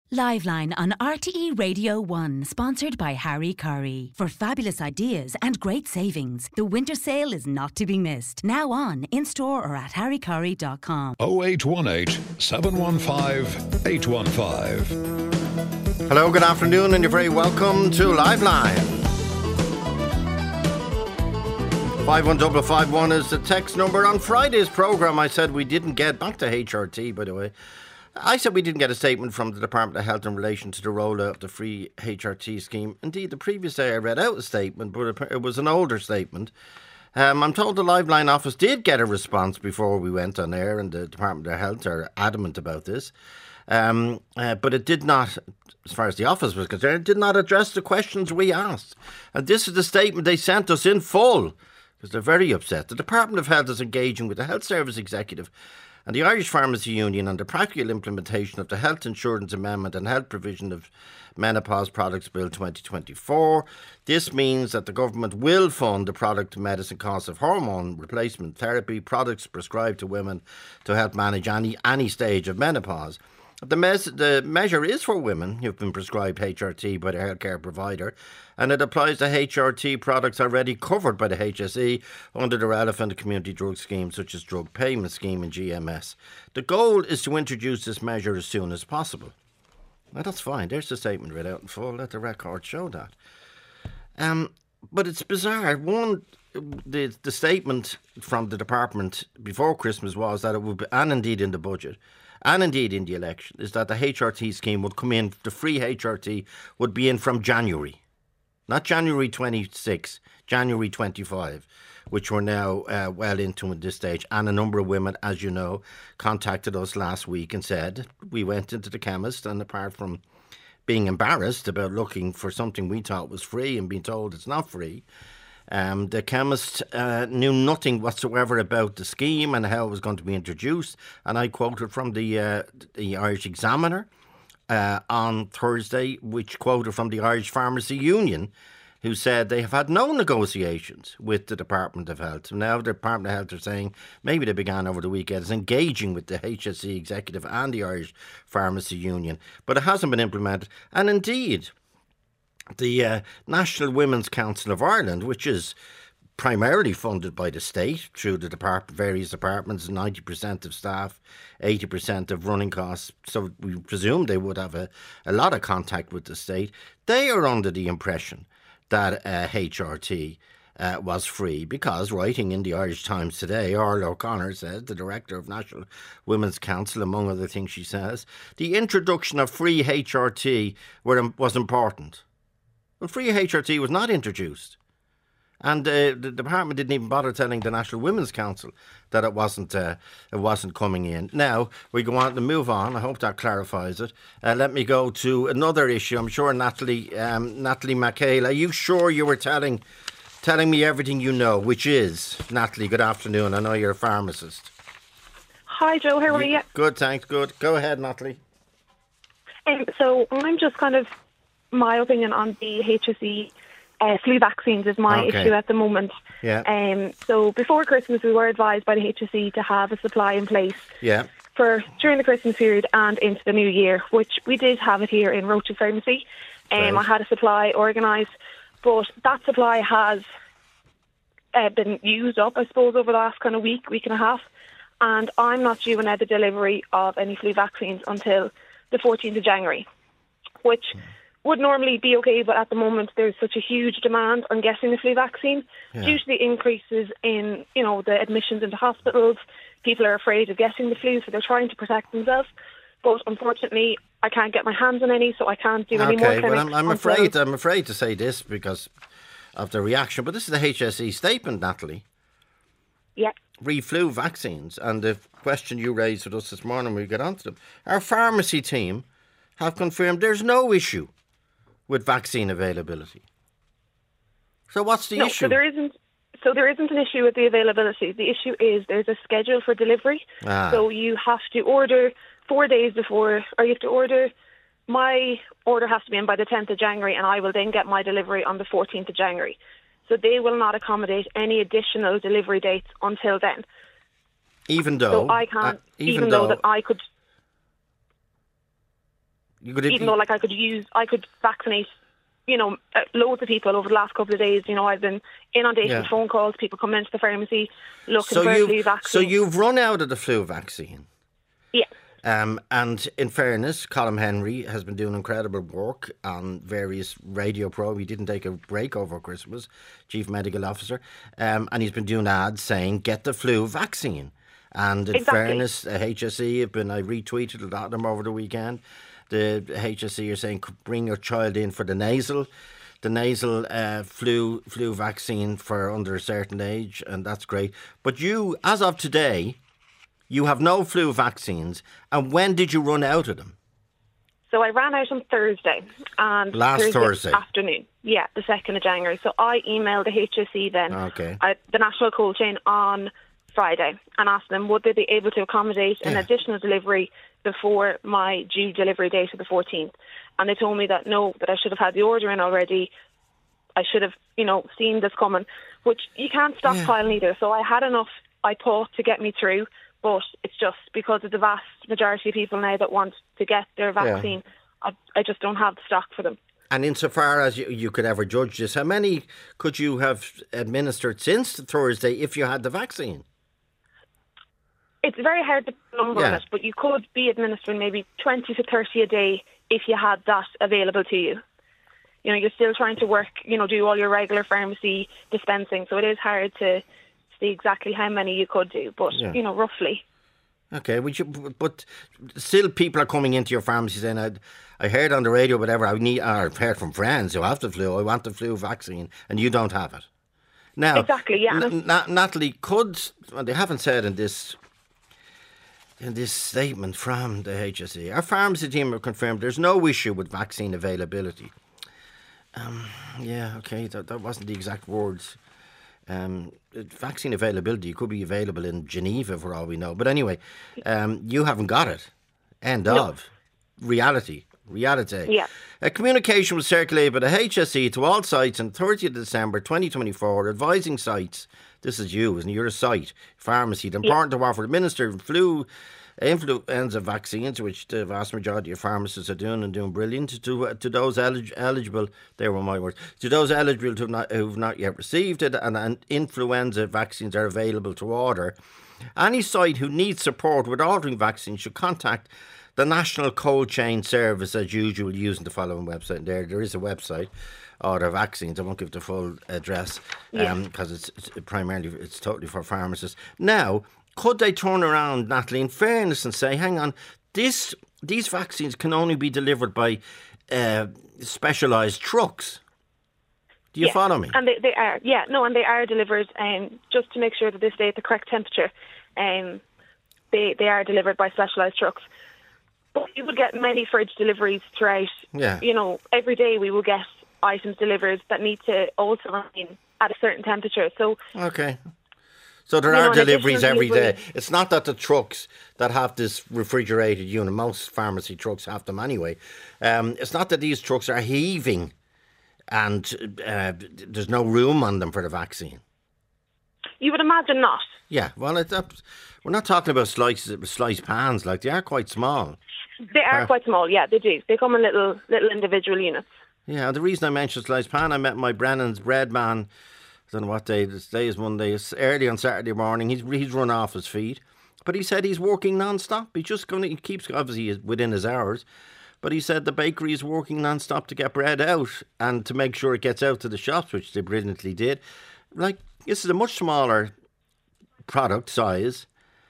Liveline on RTE Radio 1, sponsored by Harry Curry. For fabulous ideas and great savings, the winter sale is not to be missed. Now on, in-store or at harrycurry.com. 0818 715 815. Hello, good afternoon, and you're very welcome to Liveline. 51551 is the text number. On Friday's programme, I said we didn't get back to HRT, by the way. I said we didn't get a statement from the Department of Health in relation to the rollout of the free HRT scheme. Indeed, the previous day I read out a statement, but it was an older statement. I'm told the Liveline office did get a response before we went on air, and the Department of Health are adamant about this. But it did not, as far as the office was concerned, it did not address the questions we asked. And this is the statement they sent us in full, because they're very upset. The Department of Health is engaging with the Health Service Executive and the Irish Pharmacy Union on the practical implementation of the Health Insurance Amendment and Health Provision of Menopause Products Bill 2024. This means that the government will fund the product and medicine costs of hormone replacement therapy, products prescribed to women to help manage any stage of menopause. The measure is for women who have been prescribed HRT by their healthcare provider, and it applies to HRT products already covered by the HSE under the relevant community drug scheme, such as Drug Payment Scheme and GMS. The goal is to introduce this measure as soon as possible. Well, that's fine. There's the statement read out in full. Let the record show that. But it's bizarre. One, the statement from the department before Christmas was that it would be, and indeed in the budget, and indeed in the election, is that the HRT scheme would come in, the free HRT would be in from January. Not January 26, January 25, which we're now well into at this stage. And a number of women, as you know, contacted us last week and said, we went into the chemist, and apart from being embarrassed about looking for something we thought was free and being told it's not free, the chemist knew nothing whatsoever about the scheme and how it was going to be introduced. And I quoted from the Irish Examiner on Thursday, which quoted from the Irish Pharmacy Union, who said they have had no negotiations with the Department of Health. Now the Department of Health are saying, maybe they began over the weekend, is engaging with the HSE executive and the Irish Pharmacy Union, but it hasn't been implemented. And indeed, the National Women's Council of Ireland, which is primarily funded by the state through the various departments, 90% of staff, 80% of running costs, so we presume they would have a lot of contact with the state. They are under the impression that HRT was free because, writing in the Irish Times today, Orla O'Connor says, the director of National Women's Council, among other things she says, the introduction of free HRT was important. Well, free HRT was not introduced. And the department didn't even bother telling the National Women's Council that it wasn't coming in. Now, we go on to move on. I hope that clarifies it. Let me go to another issue. I'm sure Natalie McHale, are you sure you were telling me everything you know, which is, Natalie, good afternoon. I know you're a pharmacist. Hi, Joe. How are you? Good, thanks. Good. Go ahead, Natalie. So I'm just my opinion on the HSE flu vaccines is my issue at the moment. Yeah. So before Christmas, we were advised by the HSE to have a supply in place for during the Christmas period and into the new year, which we did have it here in Roaches Pharmacy. I had a supply organised, but that supply has been used up, I suppose, over the last week and a half, and I'm not due another delivery of any flu vaccines until the 14th of January, which would normally be okay, but at the moment there's such a huge demand on getting the flu vaccine due to the increases in, the admissions into hospitals. People are afraid of getting the flu, so they're trying to protect themselves. But unfortunately, I can't get my hands on any, so I can't do any more clinics. Well, I'm afraid to say this because of the reaction, but this is the HSE statement, Natalie. Yeah. Flu vaccines, and the question you raised with us this morning, we get onto them. Our pharmacy team have confirmed there's no issue with vaccine availability. So what's the issue? So there isn't an issue with the availability. The issue is there's a schedule for delivery. So you have to order 4 days before, or you have to order, my order has to be in by the 10th of January, and I will then get my delivery on the 14th of January. So they will not accommodate any additional delivery dates until then. Even though... So I can't, even though that I could... Even though, like, I could vaccinate, loads of people over the last couple of days. I've been inundated with phone calls, people coming into the pharmacy looking for a flu vaccine. So you've run out of the flu vaccine? Yeah. And in fairness, Colm Henry has been doing incredible work on various radio programs. He didn't take a break over Christmas, Chief Medical Officer. And he's been doing ads saying, get the flu vaccine. And in fairness, HSE I retweeted a lot of them over the weekend. The HSE are saying, bring your child in for the nasal flu vaccine for under a certain age, and that's great. But you, as of today, you have no flu vaccines. And when did you run out of them? So I ran out on Thursday. And Last Thursday afternoon. Yeah, the 2nd of January. So I emailed the HSE then, the National Cold Chain, on Friday, and asked them would they be able to accommodate an additional delivery before my due delivery date of the 14th. And they told me that no, that I should have had the order in already. I should have, seen this coming, which you can't stockpile either. So I had enough, I thought, to get me through. But it's just because of the vast majority of people now that want to get their vaccine, I just don't have the stock for them. And insofar as you could ever judge this, how many could you have administered since Thursday if you had the vaccine? It's very hard to put a number on it, but you could be administering maybe 20 to 30 a day if you had that available to you. You're still trying to work, do all your regular pharmacy dispensing, so it is hard to see exactly how many you could do, but, roughly. Okay, but still people are coming into your pharmacy saying, I heard on the radio, whatever, I've heard from friends who have the flu, I want the flu vaccine, and you don't have it. Now, exactly, yeah. Natalie, they haven't said in this statement from the HSE, our pharmacy team have confirmed there's no issue with vaccine availability. That wasn't the exact words. Vaccine availability could be available in Geneva for all we know. But anyway, you haven't got it. End of. Reality. Yeah. A communication was circulated by the HSE to all sites on 30th December 2024 advising sites, this is you, isn't it? You're a site, pharmacy, the important to offer administered influenza vaccines, which the vast majority of pharmacists are doing and doing brilliant, to those eligible, there were my words, to those eligible who've not yet received it, and influenza vaccines are available to order. Any site who needs support with ordering vaccines should contact the National Cold Chain Service as usual using the following website. There is a website, Order Vaccines. I won't give the full address because it's totally for pharmacists. Now, could they turn around, Natalie, in fairness, and say, hang on, these vaccines can only be delivered by specialised trucks? Do you follow me? And they are, and they are delivered just to make sure that they stay at the correct temperature. They are delivered by specialised trucks. But you would get many fridge deliveries throughout. Yeah. Every day we will get items delivered that need to also remain at a certain temperature. So okay. So there are deliveries every day. It's not that the trucks that have this refrigerated unit, most pharmacy trucks have them anyway. It's not that these trucks are heaving and there's no room on them for the vaccine. You would imagine not. Yeah, well, we're not talking about sliced pans. Like, they are quite small. They are quite small, yeah, they do. They come in little individual units. Yeah, the reason I mentioned sliced pan, I met my Brennan's bread man. I don't know what day. This day is Monday. It's early on Saturday morning. He's run off his feet, but he said he's working non-stop. He keeps obviously within his hours, but he said the bakery is working non-stop to get bread out and to make sure it gets out to the shops, which they brilliantly did. Like, this is a much smaller product size.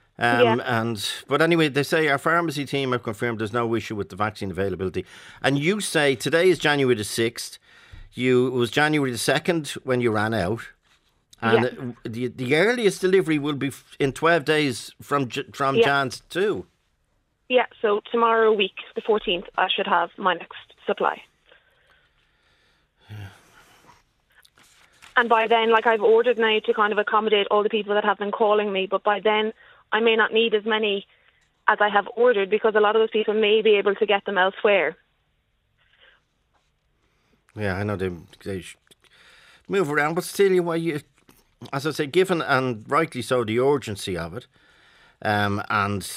But anyway, they say our pharmacy team have confirmed there's no issue with the vaccine availability. And you say today is January the 6th. It was January the 2nd when you ran out. And the earliest delivery will be in 12 days from Jan's 2. Yeah, so tomorrow week, the 14th, I should have my next supply. Yeah. And by then, I've ordered now to kind of accommodate all the people that have been calling me, but by then I may not need as many as I have ordered because a lot of those people may be able to get them elsewhere. Yeah, I know they move around, but still, as I say, given and rightly so the urgency of it, and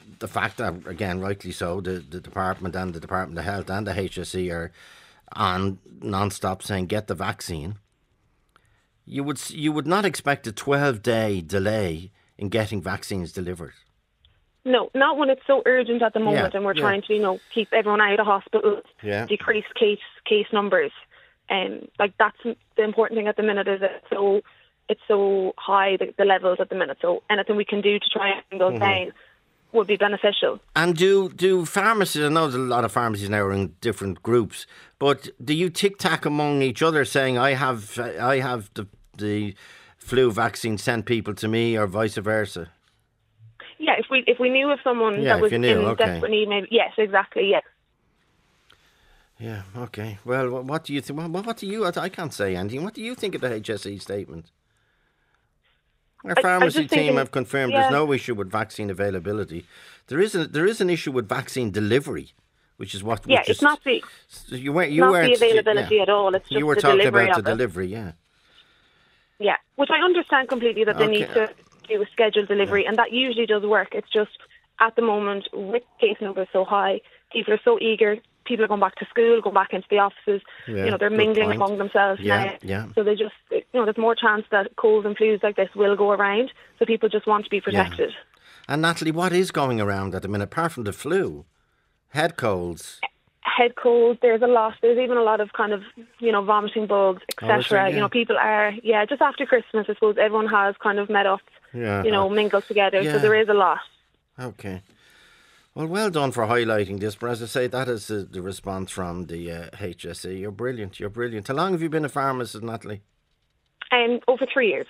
the fact that, again, rightly so, the Department and the Department of Health and the HSE are on non-stop saying, get the vaccine, you would not expect a 12-day delay in getting vaccines delivered. No, not when it's so urgent at the moment, and we're trying to, keep everyone out of hospitals, decrease case numbers. That's the important thing at the minute, is it's so high, the levels at the minute. So anything we can do to try and bring those down would be beneficial. And do pharmacies, I know there's a lot of pharmacies now are in different groups, but do you tic-tac among each other saying, I have the flu vaccine, send people to me, or vice versa? Yeah, if we knew of someone that was in desperate need, maybe. Yes, exactly, yes. Yeah, okay. Well, what do you think? What do you? I can't say anything. What do you think of the HSE statement? Our pharmacy team have confirmed there's no issue with vaccine availability. There is an issue with vaccine delivery, which is what. Yeah, it's not the availability at all. It's just you were the talking delivery about the delivery, yeah. Yeah, which I understand completely that they need to do a scheduled delivery, and that usually does work. It's just at the moment, with case numbers so high, people are so eager. People are going back to school, going back into the offices. They're mingling among themselves now. Yeah. So they just, there's more chance that colds and flus like this will go around. So people just want to be protected. Yeah. And Natalie, what is going around at the minute, apart from the flu? Head colds. Head colds. There's a lot. There's even a lot of kind of, vomiting bugs, etc. People are, just after Christmas, I suppose everyone has kind of met up, mingled together. Yeah. So there is a lot. Okay. Well done for highlighting this, but as I say, that is the response from the HSE. You're brilliant. How long have you been a pharmacist, Natalie? Over 3 years.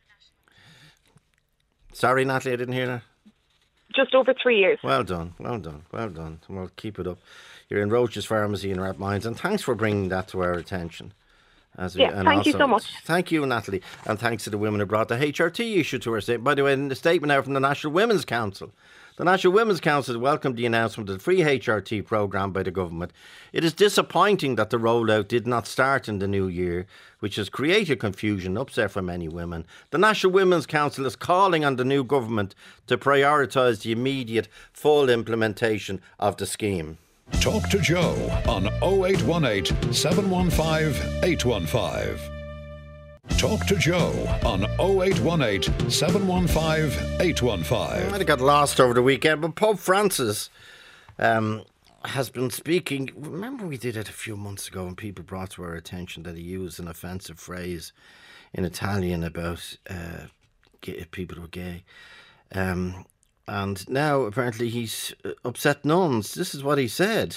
Sorry, Natalie, I didn't hear that. Just over 3 years. Well done. Well, keep it up. You're in Roche's Pharmacy in Rathmines, and thanks for bringing that to our attention. Thank you so much. Thank you, Natalie, and thanks to the women who brought the HRT issue to our statement. By the way, in the statement now from the National Women's Council. The National Women's Council welcomed the announcement of the free HRT programme by the government. It is disappointing that the rollout did not start in the new year, which has created confusion and upset for many women. The National Women's Council is calling on the new government to prioritise the immediate full implementation of the scheme. Talk to Joe on 0818 715 815. Talk to Joe on 0818 715 815. I might have got lost over the weekend, but Pope Francis has been speaking. Remember we did it a few months ago and people brought to our attention that he used an offensive phrase in Italian about people who are gay. And now apparently he's upset nuns. This is what he said.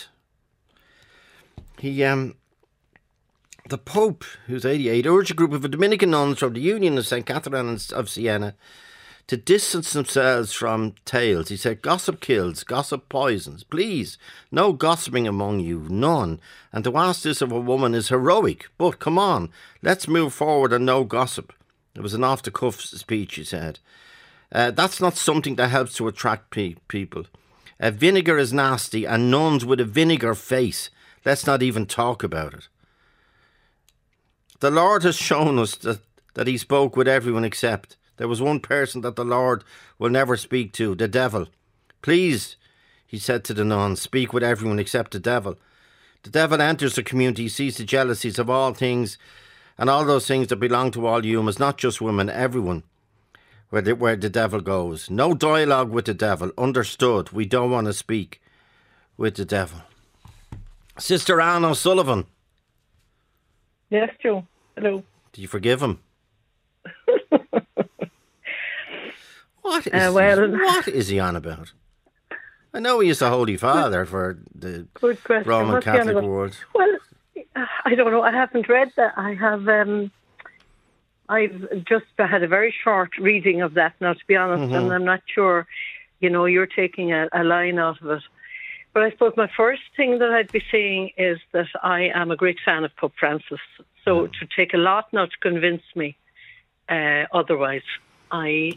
The Pope, who's 88, urged a group of Dominican nuns from the Union of St. Catherine of Siena to distance themselves from tales. He said, gossip kills, gossip poisons. Please, no gossiping among you, none. And to ask this of a woman is heroic. But come on, let's move forward and no gossip. It was an off-the-cuff speech, he said. That's not something that helps to attract people. Vinegar is nasty and nuns with a vinegar face. Let's not even talk about it. The Lord has shown us that he spoke with everyone except there was one person that the Lord will never speak to, the devil. Please, he said to the nuns, speak with everyone except the devil. The devil enters the community, sees the jealousies of all things and all those things that belong to all humans, not just women, everyone, where the devil goes. No dialogue with the devil. Understood. We don't want to speak with the devil. Sister Anne O'Sullivan. Yes, Joe. Hello. Do you forgive him? What is he on about? I know he is the Holy Father for the Roman Catholic world. Well, I don't know. I haven't read that. I've just had a very short reading of that now, to be honest, and I'm not sure, you're taking a line out of it. But I suppose my first thing that I'd be saying is that I am a great fan of Pope Francis. So to take a lot now to convince me otherwise. I'm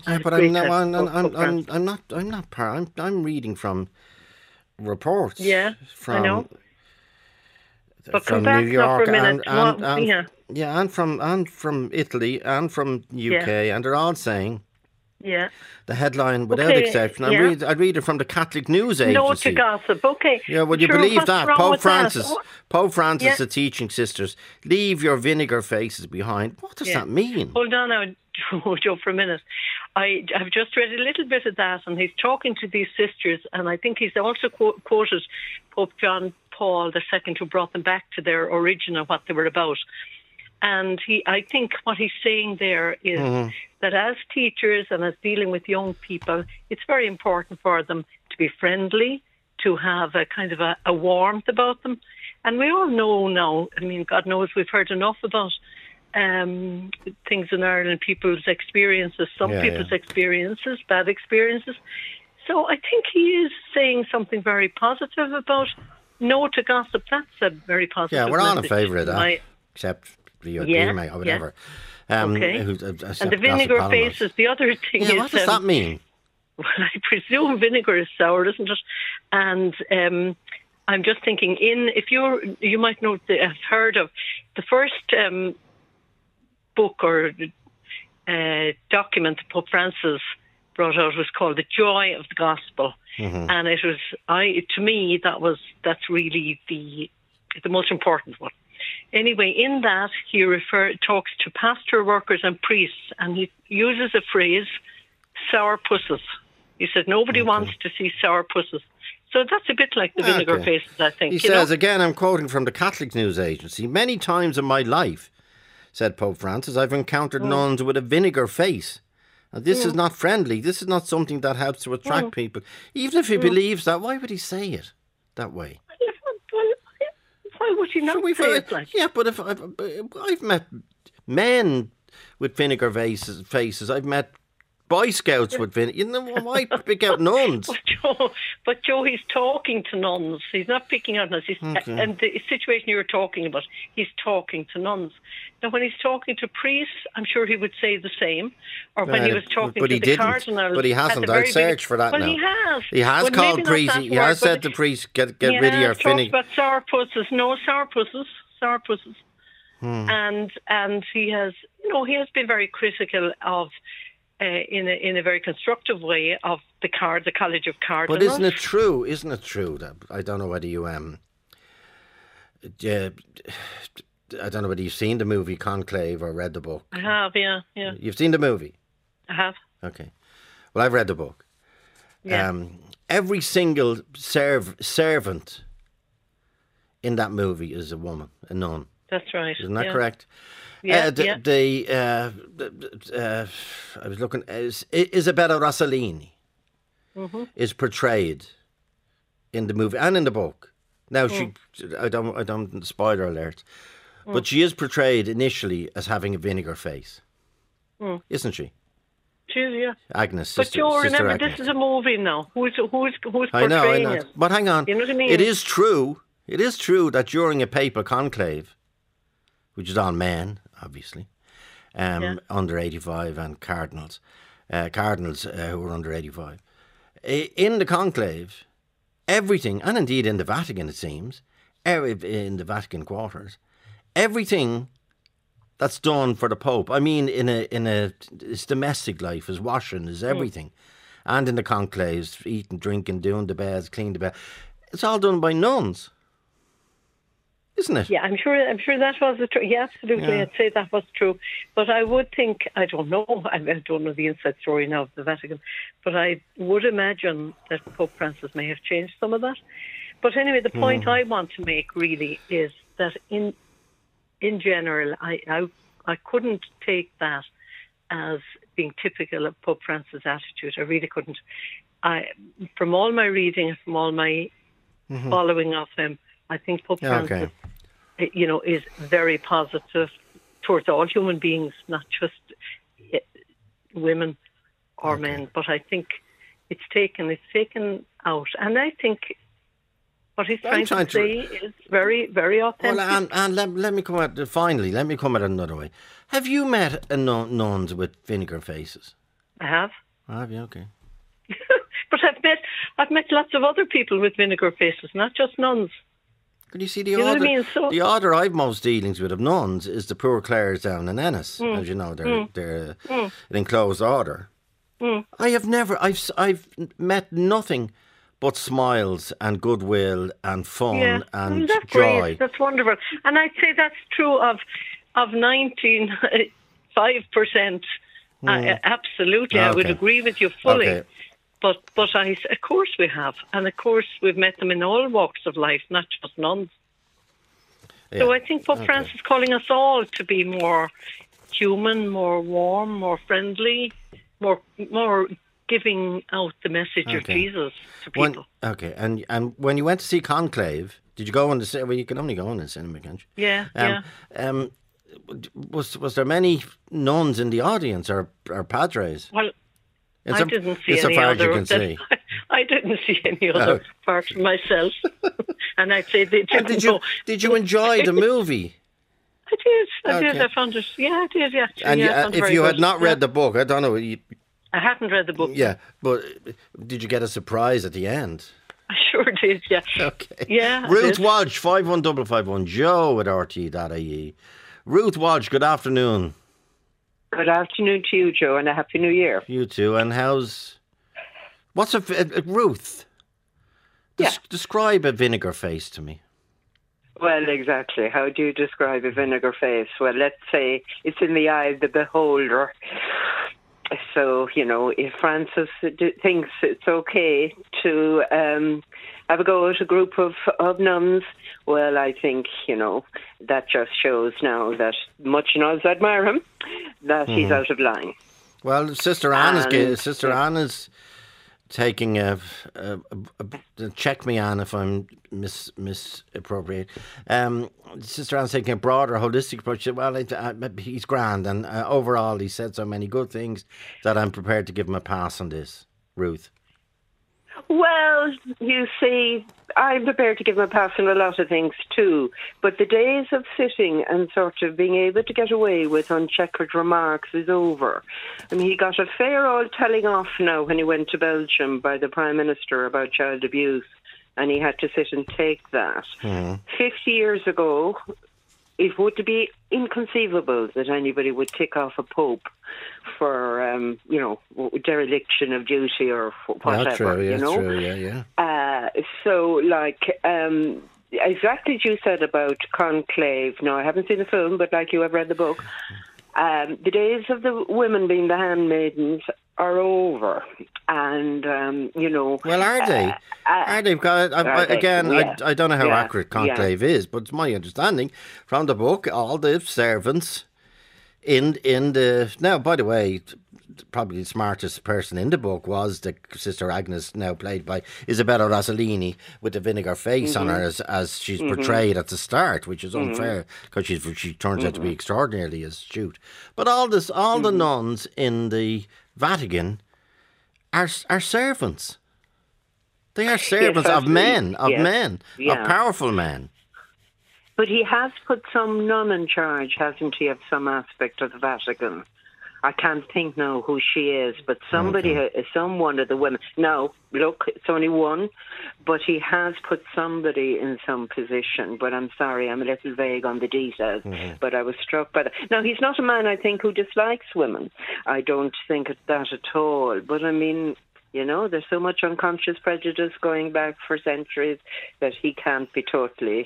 reading from reports. Yeah, from, I know. But from come back New York for a minute. and from Italy and from UK, and they're all saying Yeah. The headline, without exception. I'd read it from the Catholic News Agency. No to gossip. Okay. Yeah, would you believe that? Pope Francis, the teaching sisters, leave your vinegar faces behind. What does that mean? Hold on now, Joe, for a minute. I've just read a little bit of that, and he's talking to these sisters, and I think he's also quoted Pope John Paul II, who brought them back to their origin of what they were about. And I think what he's saying there is that as teachers and as dealing with young people, it's very important for them to be friendly, to have a kind of a warmth about them. And we all know now, I mean, God knows we've heard enough about things in Ireland, people's experiences, people's experiences, bad experiences. So I think he is saying something very positive about no to gossip. That's a very positive Yeah, we're all in message. favour of that, except your teammate or whatever. Okay. And the vinegar faces, the other thing is... what does that mean? Well, I presume vinegar is sour, isn't it? And I'm just thinking, if you might know, have heard of the first book or document that Pope Francis brought out was called The Joy of the Gospel. And it was, to me, that's really the most important one. Anyway, in that, he talks to pastoral workers and priests, and he uses a phrase, sour pusses. He said, nobody wants to see sour pusses. So that's a bit like the vinegar faces, I think. He says, again, I'm quoting from the Catholic News Agency, many times in my life, said Pope Francis, I've encountered nuns with a vinegar face. And this is not friendly. This is not something that helps to attract people. Even if he believes that, why would he say it that way? Why would he not say it like? Yeah, but if I've met men with vinegar faces. I've met Boy Scouts with vinegar. You know, why pick out nuns? But Joe, he's talking to nuns. He's not picking out nuns. And the situation you were talking about, he's talking to nuns. Now, when he's talking to priests, I'm sure he would say the same. Or when he was talking to the cardinals. But he hasn't. I'll search for that now. He has. He has called priests. He has said to priests, get rid of your vinegar. But sourpusses. No, sourpusses. Sourpusses. And he has, he has been very critical of, in a very constructive way, of the College of Cardinals. But isn't it true that, I don't know whether you I don't know whether you've seen the movie Conclave or read the book. I have, yeah. You've seen the movie? I have. Okay. Well, I've read the book. Yeah. Every single servant in that movie is a woman, a nun. That's right. Isn't that correct? Yeah. I was looking. Isabella Rossellini is portrayed in the movie and in the book. Now I don't spoiler alert, but she is portrayed initially as having a vinegar face, isn't she? She is, yeah. Agnes. But Joe, remember, Agnes. This is a movie now. Who's portraying I know. it? But hang on. You know what I mean? It is true that during a papal conclave, which is on men, obviously, under 85 and cardinals who were under 85. In the conclave, everything, and indeed in the Vatican it seems, in the Vatican quarters, everything that's done for the Pope, I mean in his domestic life, his washing, his everything, and in the conclaves, eating, drinking, doing the beds, cleaning the bed, it's all done by nuns. Isn't it? Yeah, I'm sure that was the truth. Yeah, absolutely. Yeah. I'd say that was true. But I would think, I don't know the inside story now of the Vatican, but I would imagine that Pope Francis may have changed some of that. But anyway, the point I want to make really is that in general, I couldn't take that as being typical of Pope Francis' attitude. I really couldn't. From all my reading and from all my following of him, I think Pope Francis, is very positive towards all human beings, not just women or men. But I think it's taken out, and I think what he's trying to say is very, very authentic. Well, and let me come at it another way. Have you met nuns with vinegar faces? I have. Have you? Okay. But I've met lots of other people with vinegar faces, not just nuns. Can you see the order I've most dealings with of nuns is the Poor Clares down in Ennis. As you know, they're an enclosed order. I have never. I've met nothing but smiles and goodwill and fun and that's joy. Great. That's wonderful, and I'd say that's true of 95%. Absolutely, I would agree with you fully. Okay. But of course we have, and of course we've met them in all walks of life, not just nuns. Yeah. So I think Pope Francis is calling us all to be more human, more warm, more friendly, more giving out the message of Jesus to people. And when you went to see Conclave, did you go in the cinema? Well, you can only go in the cinema, can't you? Yeah, Was there many nuns in the audience or padres? Well, I didn't see any other. I didn't see any other apart from myself. And I'd say they didn't. Did you enjoy the movie? I did. I found it. Yeah, I did. Yeah. And if you had not read the book, I don't know. I hadn't read the book. Yeah, but did you get a surprise at the end? I sure did. Yeah. Okay. Yeah. Ruth Walsh, 51551 Joe at RT.ie. Ruth Walsh, good afternoon. Good afternoon to you, Joe, and a Happy New Year. You too. And what's Ruth? Describe a vinegar face to me. Well, exactly. How do you describe a vinegar face? Well, let's say it's in the eye of the beholder. So, if Francis thinks it's okay to have a go at a group of nuns, well, I think, that just shows now that much nuns admire him, that he's out of line. Well, Sister Anne is taking check me, Anne, if I'm misappropriate. Sister Anne's taking a broader, holistic approach. Well, he's grand, and overall, he said so many good things that I'm prepared to give him a pass on this. Ruth. Well, you see, I'm prepared to give him a pass on a lot of things too, but the days of sitting and sort of being able to get away with uncheckered remarks is over. I mean, he got a fair old telling off now when he went to Belgium by the Prime Minister about child abuse, and he had to sit and take that. 50 years ago, it would be inconceivable that anybody would tick off a pope for, dereliction of duty or whatever. That's true, yeah. So, exactly as you said about Conclave. Now, I haven't seen the film, but like you, I've read the book. The days of the women being the handmaidens are over, and Well, are they? Are they? I don't know how accurate Conclave is, but it's my understanding from the book, all the servants in the. Now, by the way, probably the smartest person in the book was the Sister Agnes, now played by Isabella Rossellini, with the vinegar face on her as she's portrayed at the start, which is unfair because she turns out to be extraordinarily astute. But all the nuns in the Vatican are servants. They are servants of men, of powerful men. But he has put some nun in charge, hasn't he, of some aspect of the Vatican? I can't think now who she is, but someone of the women. No, look, it's only one, but he has put somebody in some position. But I'm sorry, I'm a little vague on the details, but I was struck by that. Now, he's not a man, I think, who dislikes women. I don't think that at all. But I mean, there's so much unconscious prejudice going back for centuries that he can't be totally,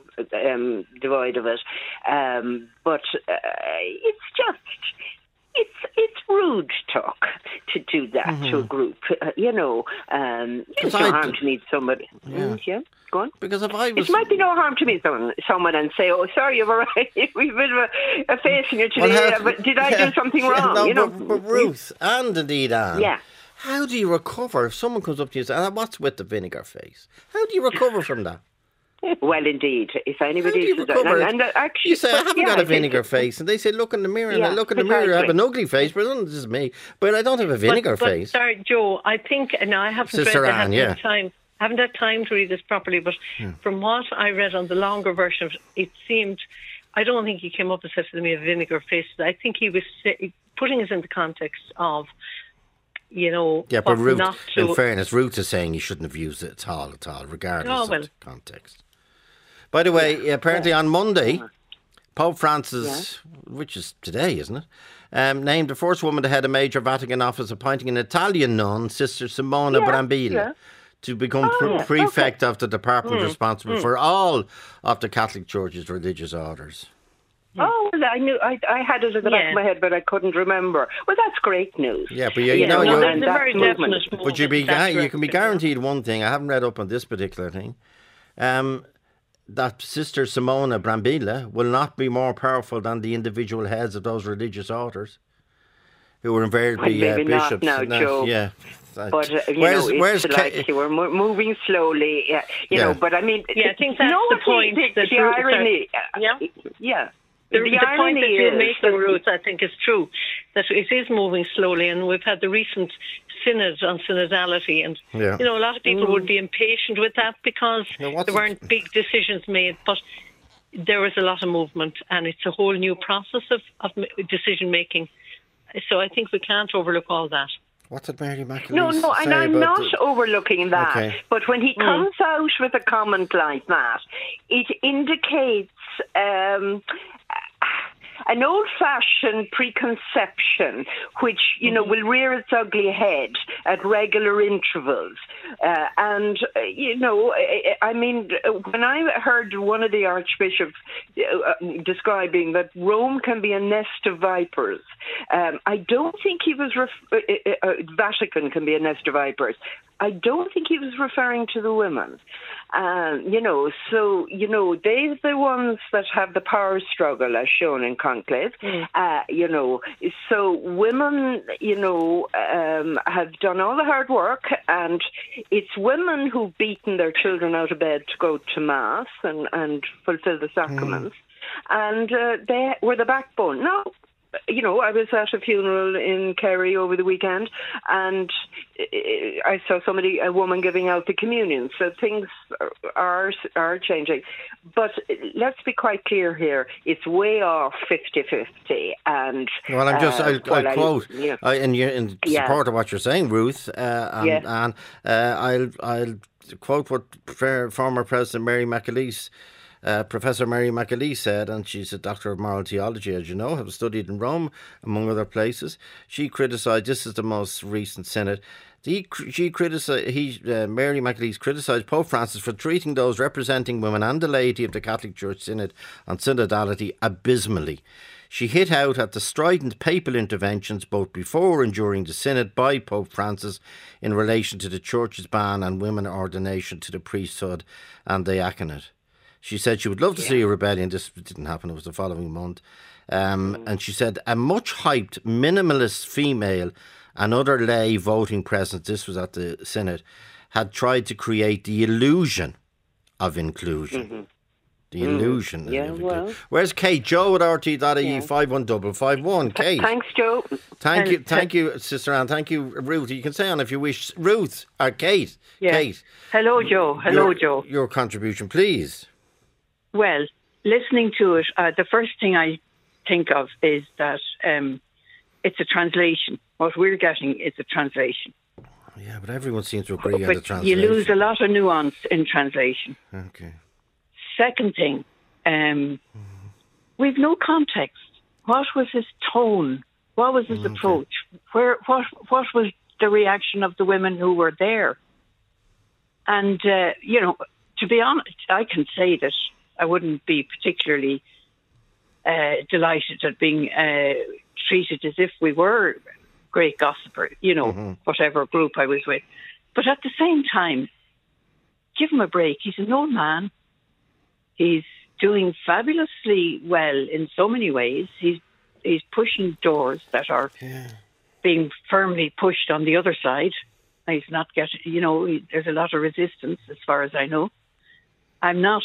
devoid of it. But it's just... It's rude talk to do that to a group. It's no harm to meet somebody. Go on. Because if I was... It might be no harm to meet someone and say, "Oh, sorry, you've a bit of a face in you today, but did I do something wrong?" But Ruth, and indeed Anne, how do you recover if someone comes up to you and says, "What's with the vinegar face?" How do you recover from that? Well, indeed, if anybody you say, "I haven't got a vinegar face," and they say, "Look in the mirror," and I look in the mirror, I have an ugly face, but this is me. But I don't have a vinegar face. Sorry, Joe, I think, and I haven't Sister read Anne, I haven't had time to read this properly, but from what I read on the longer version, it seemed, I don't think he came up and said to me a vinegar face. I think he was putting us in the context of, but Ruth, in fairness, Ruth is saying you shouldn't have used it at all, regardless of the context. By the way, apparently on Monday, Pope Francis, which is today, isn't it? Named the first woman to head a major Vatican office, appointing an Italian nun, Sister Simona Brambilla, to become prefect of the department responsible for all of the Catholic Church's religious orders. Oh, well, I knew. I had it at the back of my head, but I couldn't rember. Well, that's great news. Yeah, but there's a very definite movement. But you can be guaranteed one thing. I haven't read up on this particular thing. That Sister Simona Brambilla will not be more powerful than the individual heads of those religious orders, who were invariably bishops. Not now, Joe. Yeah. But it's like we're moving slowly. You know. But I mean, I think that's the point. The irony. The point that you're making, Ruth, I think is true, that it is moving slowly, and we've had the recent synod on synodality, and a lot of people would be impatient with that because there weren't big decisions made, but there was a lot of movement, and it's a whole new process of decision making. So I think we can't overlook all that. What did Mary McAleese No, and I'm not overlooking that. Okay. But when he comes out with a comment like that, it indicates an old-fashioned preconception, which, will rear its ugly head at regular intervals. I mean, when I heard one of the archbishops describing that Rome can be a nest of vipers, I don't think he was... Vatican can be a nest of vipers. I don't think he was referring to the women. They're the ones that have the power struggle as shown in conclave. So women, have done all the hard work, and it's women who've beaten their children out of bed to go to Mass and fulfill the sacraments. And they were the backbone. Now, I was at a funeral in Kerry over the weekend, and I saw a woman giving out the communion. So things are changing. But let's be quite clear here. It's way off 50-50. And I'll quote in support of what you're saying, Ruth. And I'll quote what former President Mary McAleese. Professor Mary McAleese said, and she's a doctor of moral theology, as you know, has studied in Rome, among other places. She criticised, this is the most recent synod, Mary McAleese criticised Pope Francis for treating those representing women and the laity of the Catholic Church Synod on synodality abysmally. She hit out at the strident papal interventions both before and during the synod by Pope Francis in relation to the Church's ban on women ordination to the priesthood and diaconate. She said she would love to see a rebellion. This didn't happen. It was the following month. And she said a much hyped minimalist female and other lay voting presence, this was at the synod, had tried to create the illusion of inclusion. The illusion. Where's Kate? Joe at RT.ie 51551. Kate. Thanks, Joe. Thank you, Sister Anne. Thank you, Ruth. You can say on if you wish. Ruth or Kate. Yeah. Kate. Hello, Joe. Joe. Your contribution, please. Well, listening to it, the first thing I think of is that it's a translation. What we're getting is a translation. Yeah, but everyone seems to agree on the translation. You lose a lot of nuance in translation. Okay. Second thing, we've no context. What was his tone? What was his approach? What was the reaction of the women who were there? And, to be honest, I can say that I wouldn't be particularly delighted at being treated as if we were great gossipers, whatever group I was with. But at the same time, give him a break. He's an old man. He's doing fabulously well in so many ways. He's pushing doors that are being firmly pushed on the other side. He's not getting, there's a lot of resistance as far as I know. I'm not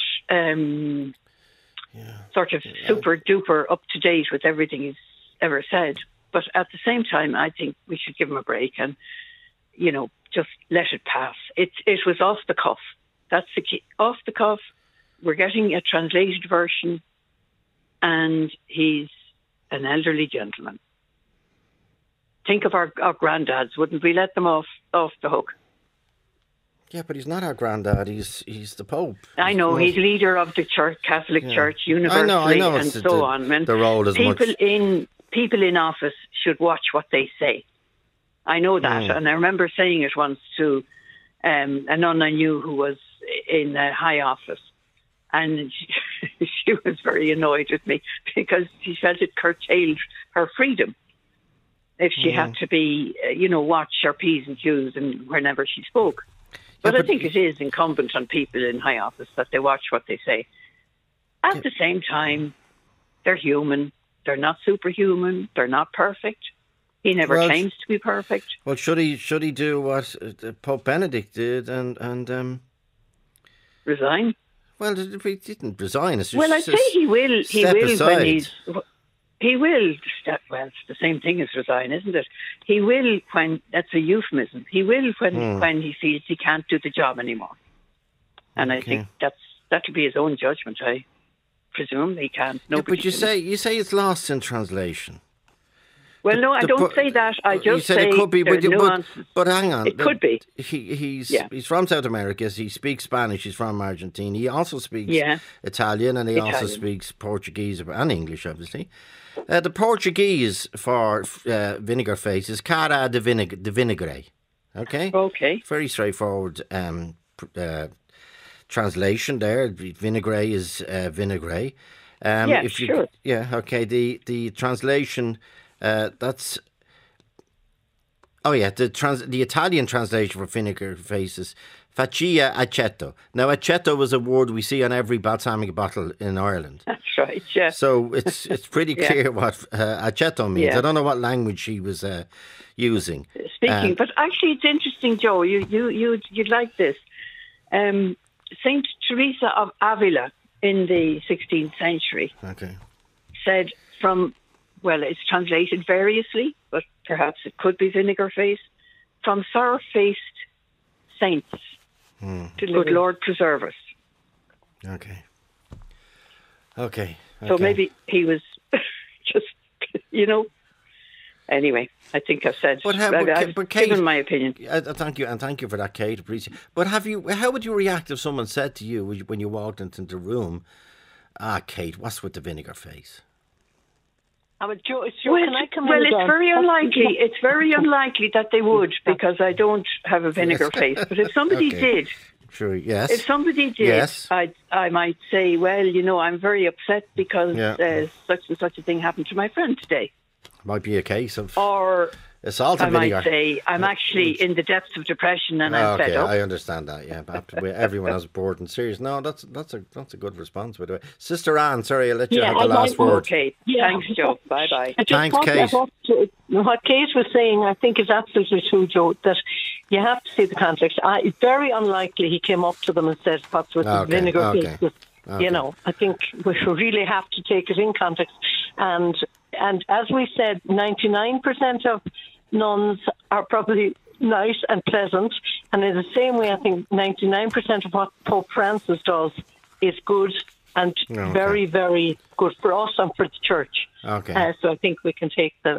sort of super duper up to date with everything he's ever said. But at the same time, I think we should give him a break and, just let it pass. It was off the cuff. That's the key. Off the cuff. We're getting a translated version, and he's an elderly gentleman. Think of our granddads. Wouldn't we let them off the hook? Yeah, but he's not our granddad. He's the Pope. I know he's leader of the Church, Catholic Church, universally, I know, and so on. And the role is people in office should watch what they say. I know that, and I remember saying it once to a nun I knew who was in a high office, and she was very annoyed with me because she felt it curtailed her freedom if she had to be, watch her P's and Q's and whenever she spoke. But I think it is incumbent on people in high office that they watch what they say. At the same time, they're human. They're not superhuman. They're not perfect. He never claims to be perfect. Well, should he do what Pope Benedict did and resign? Well, he didn't resign. I'd say he will. He will when he's. He will. Well, it's the same thing as resign, isn't it? He will when that's a euphemism. He will when he feels he can't do the job anymore. And I think that'll be his own judgment. I presume he can't. But you say it's lost in translation. Well, no, I don't say that. I just say it could be, nuances. But hang on, it could be. He's from South America. He speaks Spanish. He's from Argentina. He also speaks Italian, and he also speaks Portuguese and English, obviously. The Portuguese for vinegar face is cara de vinagre. Okay. Okay. Very straightforward translation there. Vinagre is vinagre. Sure. Yeah. Okay. The translation. That's. Oh yeah, the Italian translation for vinegar face is faccia aceto. Now aceto was a word we see on every balsamic bottle in Ireland. That's right. Yeah. So it's pretty clear what aceto means. Yeah. I don't know what language she was using. Speaking, but actually it's interesting, Joe. You'd like this. Saint Teresa of Avila in the 16th century said well, it's translated variously, but perhaps it could be vinegar face, from sour-faced saints. Good Lord preserve us. Okay. So maybe he was just, Anyway, I think I've said. I've Kate, given my opinion. Thank you, and thank you for that, Kate. Appreciate. But how would you react if someone said to you when you walked into the room, Kate, what's with the vinegar face? It's very unlikely. It's very unlikely that they would, because I don't have a vinegar face. But if somebody did, sure, yes. If somebody did, I might say, well, I'm very upset because such and such a thing happened to my friend today. Might be a case of assault and vinegar. I might say I'm actually in the depths of depression and I'm fed up. I understand that. Yeah, but everyone has bored and serious. No, that's a good response, by the way. Sister Anne, sorry, I'll let you have the last word. Okay, thanks, Joe. Bye bye. Thanks, Kate. What Kate was saying, I think, is absolutely true, Joe. That you have to see the context. It's very unlikely he came up to them and said, "What's with the vinegar?" I think we really have to take it in context. And as we said, 99% of nuns are probably nice and pleasant. And in the same way, I think 99% of what Pope Francis does is good and very, very good for us and for the church. Okay. So I think we can take the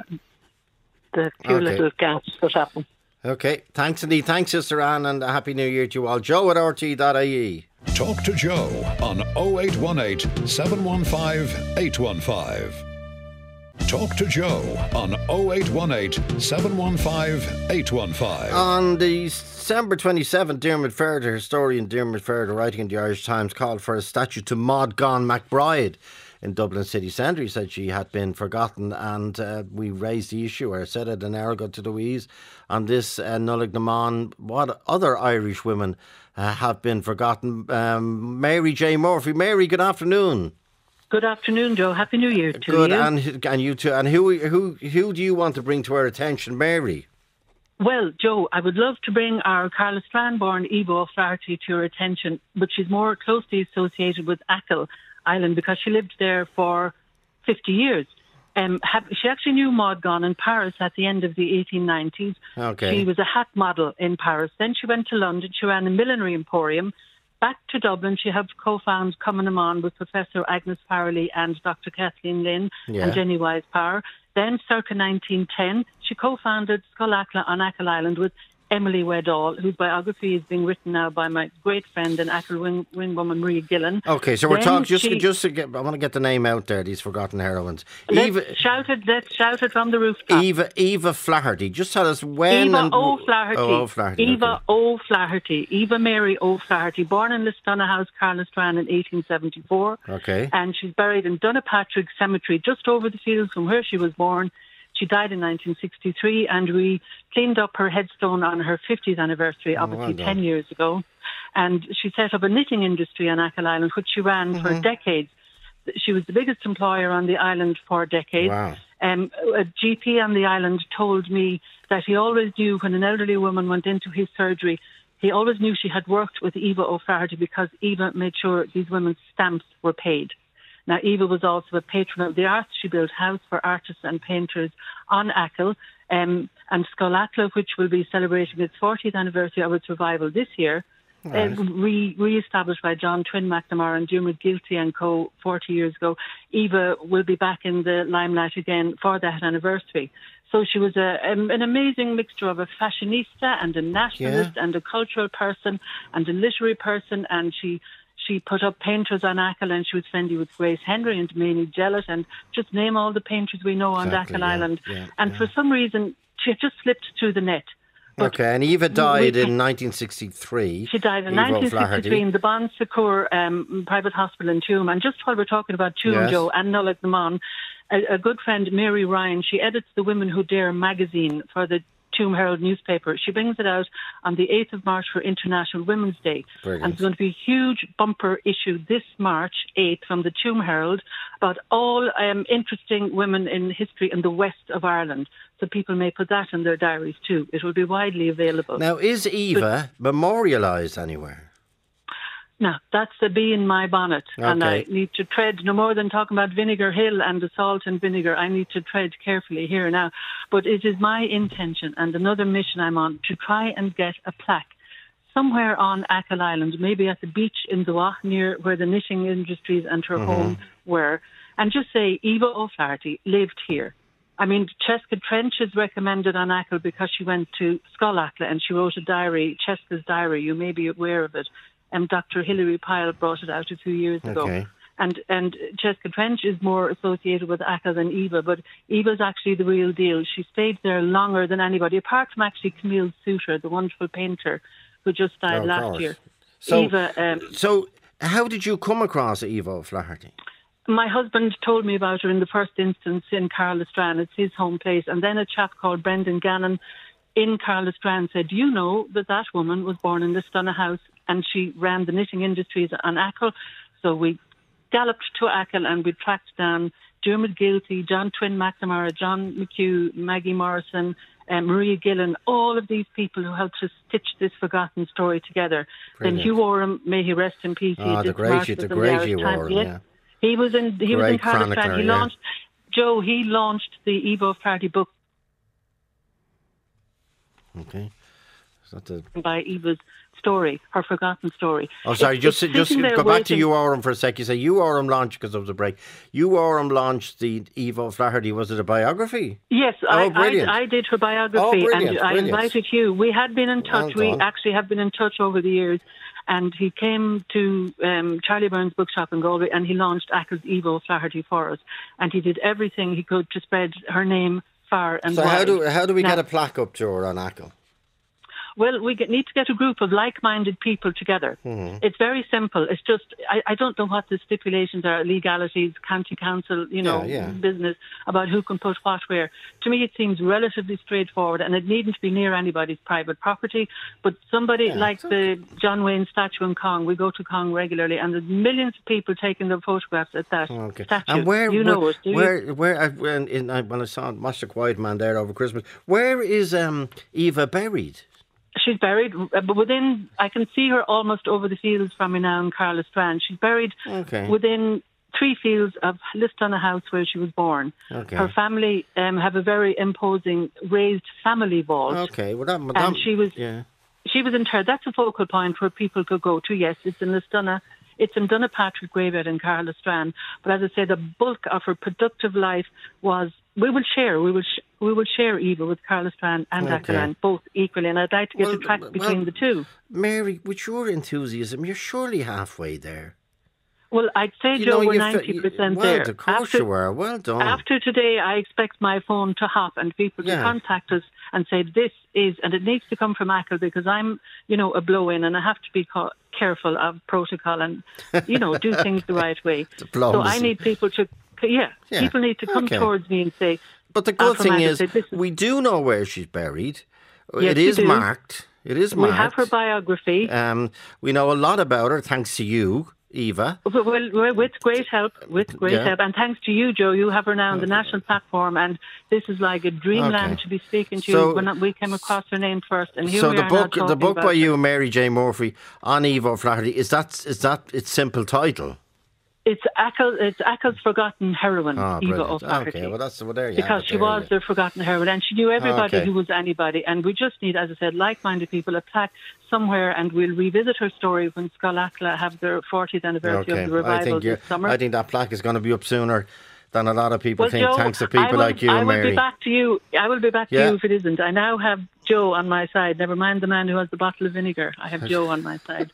few little gaps that happen. Okay. Thanks, indeed. Thanks, Sister Anne, and a Happy New Year to you all. Joe at RT.ie. Talk to Joe on 0818 715 815. Talk to Joe on 0818 715 815. On December 27th, Dermot Ferder, historian Dermot Ferder, writing in the Irish Times, called for a statue to Maud Gonne McBride in Dublin city centre. He said she had been forgotten, and we raised the issue, or I said it an hour ago to Louise, on this Nullig Naman, what other Irish women have been forgotten. Mary J. Murphy. Mary, good afternoon. Good afternoon, Joe. Happy New Year to you. Good, and you too. And who do you want to bring to our attention, Mary? Well, Joe, I would love to bring our Carla Strand-born Ebo O'Flaherty to your attention, but she's more closely associated with Achill Island because she lived there for 50 years. She actually knew Maud Gonne in Paris at the end of the 1890s. Okay. She was a hat model in Paris. Then she went to London. She ran a millinery emporium. Back to Dublin, she helped co-found Cumann na mBan with Professor Agnes Farrelly and Dr. Kathleen Lynn and Jenny Wise Power. Then, circa 1910, she co-founded Scoil Aithne on Achill Island with Emily Weddall, whose biography is being written now by my great friend and Achill wingwoman Maria Gillen. Okay, so we're talking, I want to get the name out there, these forgotten heroines. Let's shout it from the rooftop. Eva Flaherty. Just tell us when. Eva O'Flaherty. O'Flaherty. Eva O'Flaherty. Eva Mary O'Flaherty, born in Listunna House, Carlastrán in 1874. Okay. And she's buried in Donapatrick Cemetery, just over the fields from where she was born. She died in 1963, and we cleaned up her headstone on her 50th anniversary, obviously 10 years ago. And she set up a knitting industry on Achill Island, which she ran for decades. She was the biggest employer on the island for decades. Wow. A GP on the island told me that he always knew when an elderly woman went into his surgery, he always knew she had worked with Eva O'Flaherty because Eva made sure these women's stamps were paid. Now, Eva was also a patron of the arts. She built house for artists and painters on Achill, and Scoil Athla, which will be celebrating its 40th anniversary of its revival this year, re-established by John Twin McNamara and Dermot Gilty and co 40 years ago. Eva will be back in the limelight again for that anniversary. So she was an amazing mixture of a fashionista and a nationalist and a cultural person and a literary person, and she put up painters on Achill, and she was friendly with Grace Henry and Mamie Jellett, and just name all the painters we know on Achill Island. And for some reason, she had just slipped through the net. But and Eva died in 1963. She died in 1963 in the Bon Secours private hospital in Tuam. And just while we're talking about Tuam, Joe, and Nullag Naman, a good friend, Mary Ryan, she edits the Women Who Dare magazine for the Tuam Herald newspaper. She brings it out on the 8th of March for International Women's Day. Brilliant. And there's going to be a huge bumper issue this March 8th from the Tuam Herald about all interesting women in history in the west of Ireland. So people may put that in their diaries too. It will be widely available. Now, is Eva memorialised anywhere? No, that's a bee in my bonnet. Okay. And I need to tread, no more than talking about Vinegar Hill and the salt and vinegar, I need to tread carefully here now. But it is my intention and another mission I'm on to try and get a plaque somewhere on Achill Island, maybe at the beach in Doagh, near where the knitting industries and her home were, and just say Eva O'Flaherty lived here. I mean, Cheska Trench is recommended on Achill because she went to Scoil Athla and she wrote a diary, Cheska's diary, you may be aware of it. Dr. Hilary Pyle brought it out a few years ago. And Cheska Trench is more associated with Achill than Eva, but Eva's actually the real deal. She stayed there longer than anybody, apart from actually Camille Souter, the wonderful painter who just died last year. So, Eva, so how did you come across Eva O'Flaherty? My husband told me about her in the first instance in Carlastrán. It's his home place. And then a chap called Brendan Gannon in Carlastrán said, do you know that woman was born in Listunna House and she ran the knitting industries on Achill? So we galloped to Achill and we tracked down Dermot Gilty, John Twin McNamara, John McHugh, Maggie Morrison, Maria Gillen, all of these people who helped us stitch this forgotten story together. Brilliant. Then Hugh Oram, may he rest in peace. The great Hugh Oram, yeah. He was in Carlastrán. He launched the Eva O'Flaherty book. Okay. By Eva's story, her forgotten story. Oh, sorry, just go back to Hugh Oram for a sec. You say Hugh Oram launched, because there was a break, Hugh Oram launched the Eva O'Flaherty. Was it a biography? Yes, I did her biography, and I invited Hugh. We had been in touch. We actually have been in touch over the years. And he came to Charlie Burns Bookshop in Galway and he launched Achill's Eva O'Flaherty for us. And he did everything he could to spread her name far and wide. So how do we get a plaque up to her on Achill? Well, we need to get a group of like-minded people together. Mm-hmm. It's very simple. It's just, I don't know what the stipulations are, legalities, county council, business about who can put what where. To me, it seems relatively straightforward, and it needn't be near anybody's private property. But somebody the John Wayne statue in Cong, we go to Cong regularly, and there's millions of people taking their photographs at that statue. And where when I saw Master Quiet Man there over Christmas, where is Eva buried? She's buried, but within, I can see her almost over the fields from me now in Carlastrán. She's buried within 3 fields of Listunna House where she was born. Okay. Her family have a very imposing raised family vault. Okay, well, and she was interred. That's a focal point where people could go to. Yes, it's in Listunna. It's in Dunapatrick Graveyard in Carla Strand. But as I say, the bulk of her productive life was, we will share Eva with Carla Strand and Ackland, both equally, and I'd like to get a track between the two. Mary, with your enthusiasm, you're surely halfway there. Well, I'd say, Joe, we're 90% there. Of course you were. Well done. After today, I expect my phone to hop and people to contact us and say, this is, and it needs to come from Ackle, because I'm, a blow-in and I have to be careful of protocol and, do things the right way. So I need people to, people need to come towards me and say... But the good thing is, we do know where she's buried. Yes, it is marked. It is marked. We have her biography. We know a lot about her, thanks to you, Eva. Well, with great help, and thanks to you, Joe. You have her now on the national platform, and this is like a dreamland to be speaking to you when we came across her name first. And here we are the book by you and Mary J. Murphy on Eva O'Flaherty, is that its simple title? It's Ackle's forgotten heroine, Eva O'Flaherty. Okay, well there you because she was the forgotten heroine, and she knew everybody who was anybody. And we just need, as I said, like-minded people, a plaque somewhere, and we'll revisit her story when Scoil Ackla have their 40th anniversary of the revival this summer. I think that plaque is going to be up sooner than a lot of people think, Joe, thanks to people like you and Mary. I will be back to you. I will be back to you if it isn't. I now have Joe on my side. Never mind the man who has the bottle of vinegar. I have Joe on my side.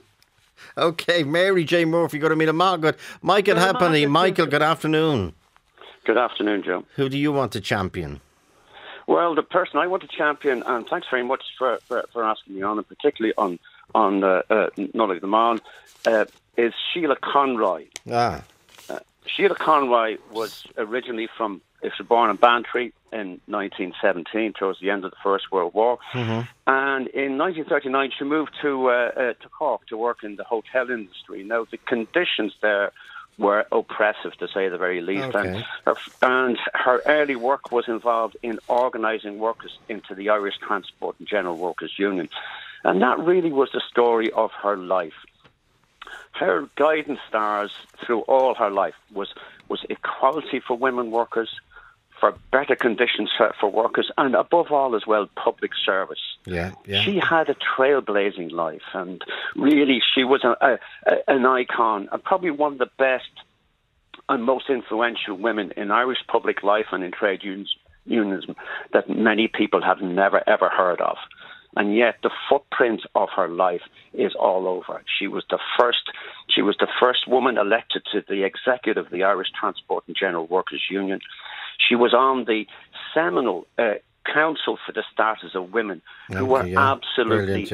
Okay, Mary J. Murphy, go to meet a Margaret. Michael Happany. Michael, good afternoon. Good afternoon, Joe. Who do you want to champion? Well, the person I want to champion, and thanks very much for asking me on, and particularly on Nully the Man, is Sheila Conroy. Sheila Conroy was originally born in Bantry in 1917, towards the end of the First World War. Mm-hmm. And in 1939, she moved to Cork to work in the hotel industry. Now, the conditions there were oppressive, to say the very least. Okay. And her early work was involved in organising workers into the Irish Transport and General Workers Union. And that really was the story of her life. Her guiding stars through all her life was equality for women workers, for better conditions for workers, and above all as well, public service. Yeah. She had a trailblazing life, and really she was an icon, and probably one of the best and most influential women in Irish public life and in trade unionism that many people have never ever heard of. And yet the footprint of her life is all over. She was the first woman elected to the executive of the Irish Transport and General Workers Union. She was on the seminal Council for the Status of Women, who were absolutely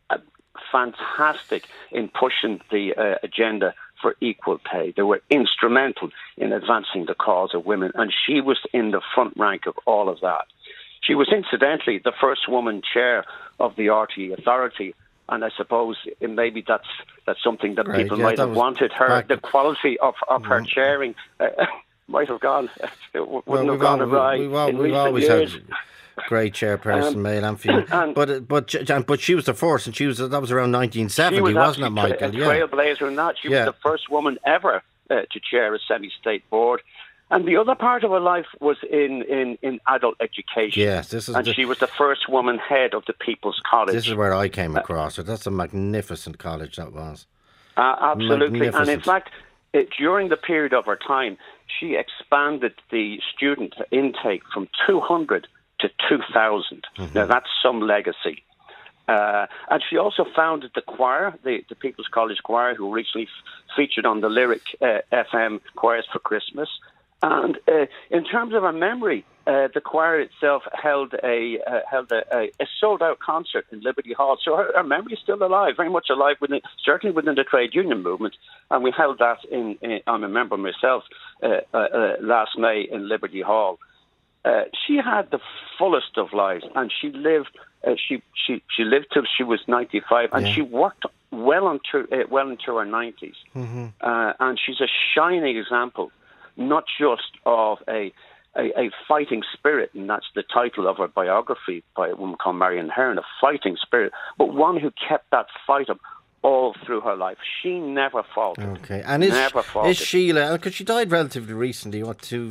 fantastic in pushing the agenda for equal pay. They were instrumental in advancing the cause of women, and she was in the front rank of all of that. She was incidentally the first woman chair of the RTE Authority, and I suppose maybe that's something that people might have wanted. The quality of her chairing might have gone. Wouldn't have gone awry in recent years. Had great chairperson, male and female. But she was the first, and that was around 1970, wasn't it, Michael? A trailblazer in that. She was the first woman ever to chair a semi-state board. And the other part of her life was in adult education. Yes, she was the first woman head of the People's College. This is where I came across her. That's a magnificent college that was. Absolutely. And in fact, during the period of her time, she expanded the student intake from 200 to 2,000. Mm-hmm. Now, that's some legacy. And she also founded the choir, the People's College Choir, who recently featured on the Lyric FM Choirs for Christmas. And in terms of her memory, the choir itself held a sold-out concert in Liberty Hall. So her memory is still alive, very much alive, certainly within the trade union movement. And we held that I'm a member myself, last May in Liberty Hall. She had the fullest of lives, and she lived. She lived till she was 95, and she worked well into her 90s. Mm-hmm. And she's a shining example, not just of a fighting spirit, and that's the title of her biography by a woman called Marion Hearn, a fighting spirit, but one who kept that fight up all through her life. She never faltered. Okay, and is Sheila, because she died relatively recently,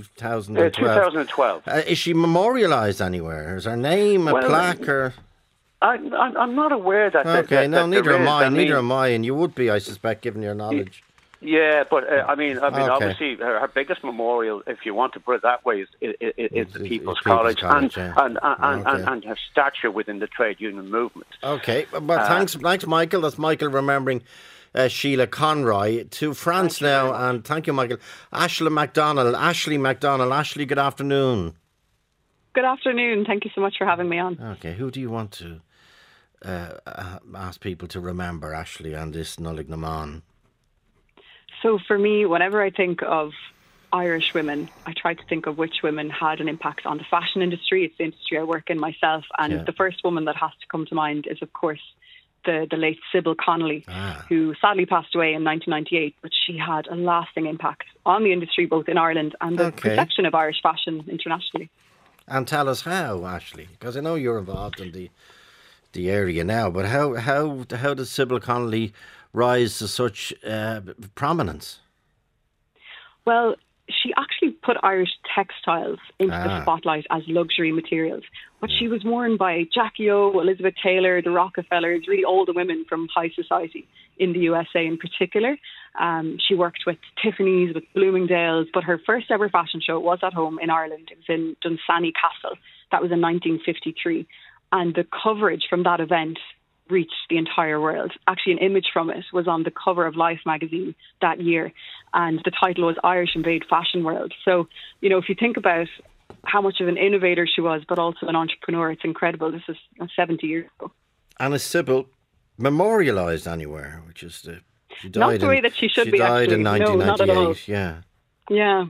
2012? 2012. Is she memorialised anywhere? Is her name a plaque or...? I'm not aware that. Okay, neither am I. Neither am I, and you would be, I suspect, given your knowledge. Yeah, but obviously, her biggest memorial, if you want to put it that way, is the People's College, and her stature within the trade union movement. Okay, but thanks, Michael. That's Michael remembering Sheila Conroy. To France now, and thank you, Michael. Ashley MacDonald. Ashley, good afternoon. Good afternoon. Thank you so much for having me on. Okay, who do you want to ask people to remember, Ashley, on this Nullig Naman? So for me, whenever I think of Irish women, I try to think of which women had an impact on the fashion industry. It's the industry I work in myself. And the first woman that has to come to mind is, of course, the late Sybil Connolly, who sadly passed away in 1998. But she had a lasting impact on the industry, both in Ireland and the perception of Irish fashion internationally. And tell us how, Ashley, because I know you're involved in the area now, but how does Sybil Connolly rise to such prominence? Well, she actually put Irish textiles into the spotlight as luxury materials. But she was worn by Jackie O, Elizabeth Taylor, the Rockefellers, really older women from high society in the USA in particular. She worked with Tiffany's, with Bloomingdale's, but her first ever fashion show was at home in Ireland. It was in Dunsany Castle. That was in 1953. And the coverage from that event reached the entire world. Actually, an image from it was on the cover of Life magazine that year, and the title was Irish Invade Fashion World. So, if you think about how much of an innovator she was, but also an entrepreneur, it's incredible. This is 70 years ago. And is Sybil memorialised anywhere? Which is she died not the way that she should be. She died in 1998. No, not at all. Yeah.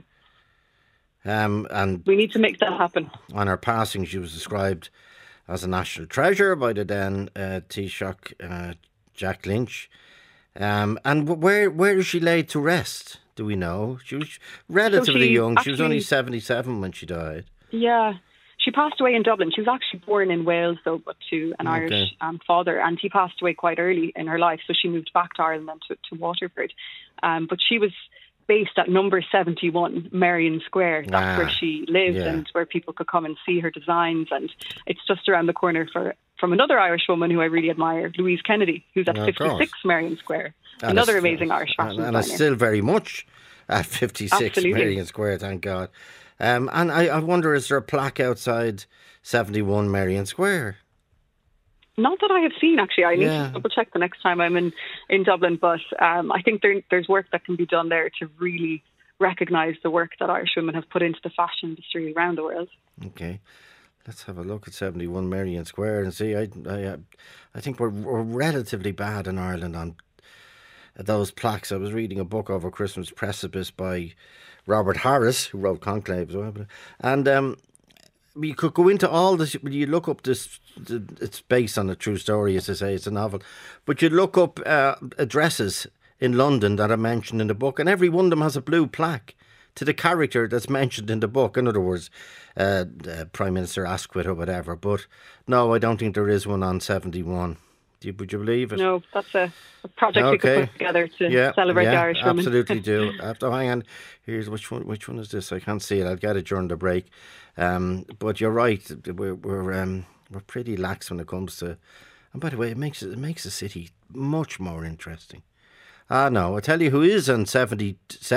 And we need to make that happen. On her passing, she was described as a national treasure by the then Taoiseach Jack Lynch. And where is she laid to rest? Do we know? She was relatively young. She was only 77 when she died. Yeah. She passed away in Dublin. She was actually born in Wales, though, but to an Irish father. And he passed away quite early in her life. So she moved back to Ireland and to Waterford. But she was based at number 71 Merrion Square. That's where she lived and where people could come and see her designs. And it's just around the corner from another Irish woman who I really admire, Louise Kennedy, who's at 56 Merrion Square. And another amazing Irish fashion designer. And still very much at 56 Merrion Square, thank God. And I wonder, is there a plaque outside 71 Merrion Square? Not that I have seen, actually. I need to double check the next time I'm in Dublin. But I think there's work that can be done there to really recognise the work that Irish women have put into the fashion industry around the world. Okay. Let's have a look at 71 Merrion Square and see. I think we're relatively bad in Ireland on those plaques. I was reading a book over Christmas, Precipice, by Robert Harris, who wrote Conclave as well. And you could go into all this. You look up this. It's based on a true story, as I say. It's a novel, but you look up addresses in London that are mentioned in the book, and every one of them has a blue plaque to the character that's mentioned in the book. In other words, Prime Minister Asquith or whatever. But no, I don't think there is one on 71. Would you believe it? No, that's a project we could put together to celebrate the Irish women. Absolutely do. I have to hang on. Here's which one is this? I can't see it. I'll get it during the break. But you're right. We're pretty lax when it comes to. And by the way, it makes the city much more interesting. No, I'll tell you who is on 70.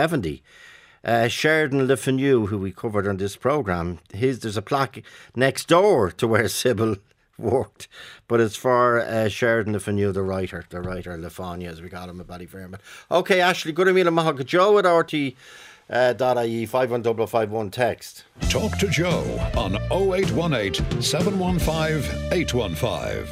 Sheridan Le Fanu, who we covered on this programme. There's a plaque next door to where Sybil worked, but it's for Sheridan Le Fanu, the writer Le Fanu, as we call him at Ballyfermot. Okay, Ashley, good to meet you. Joe at RT.ie 51051 text. Talk to Joe on 0818 715 815.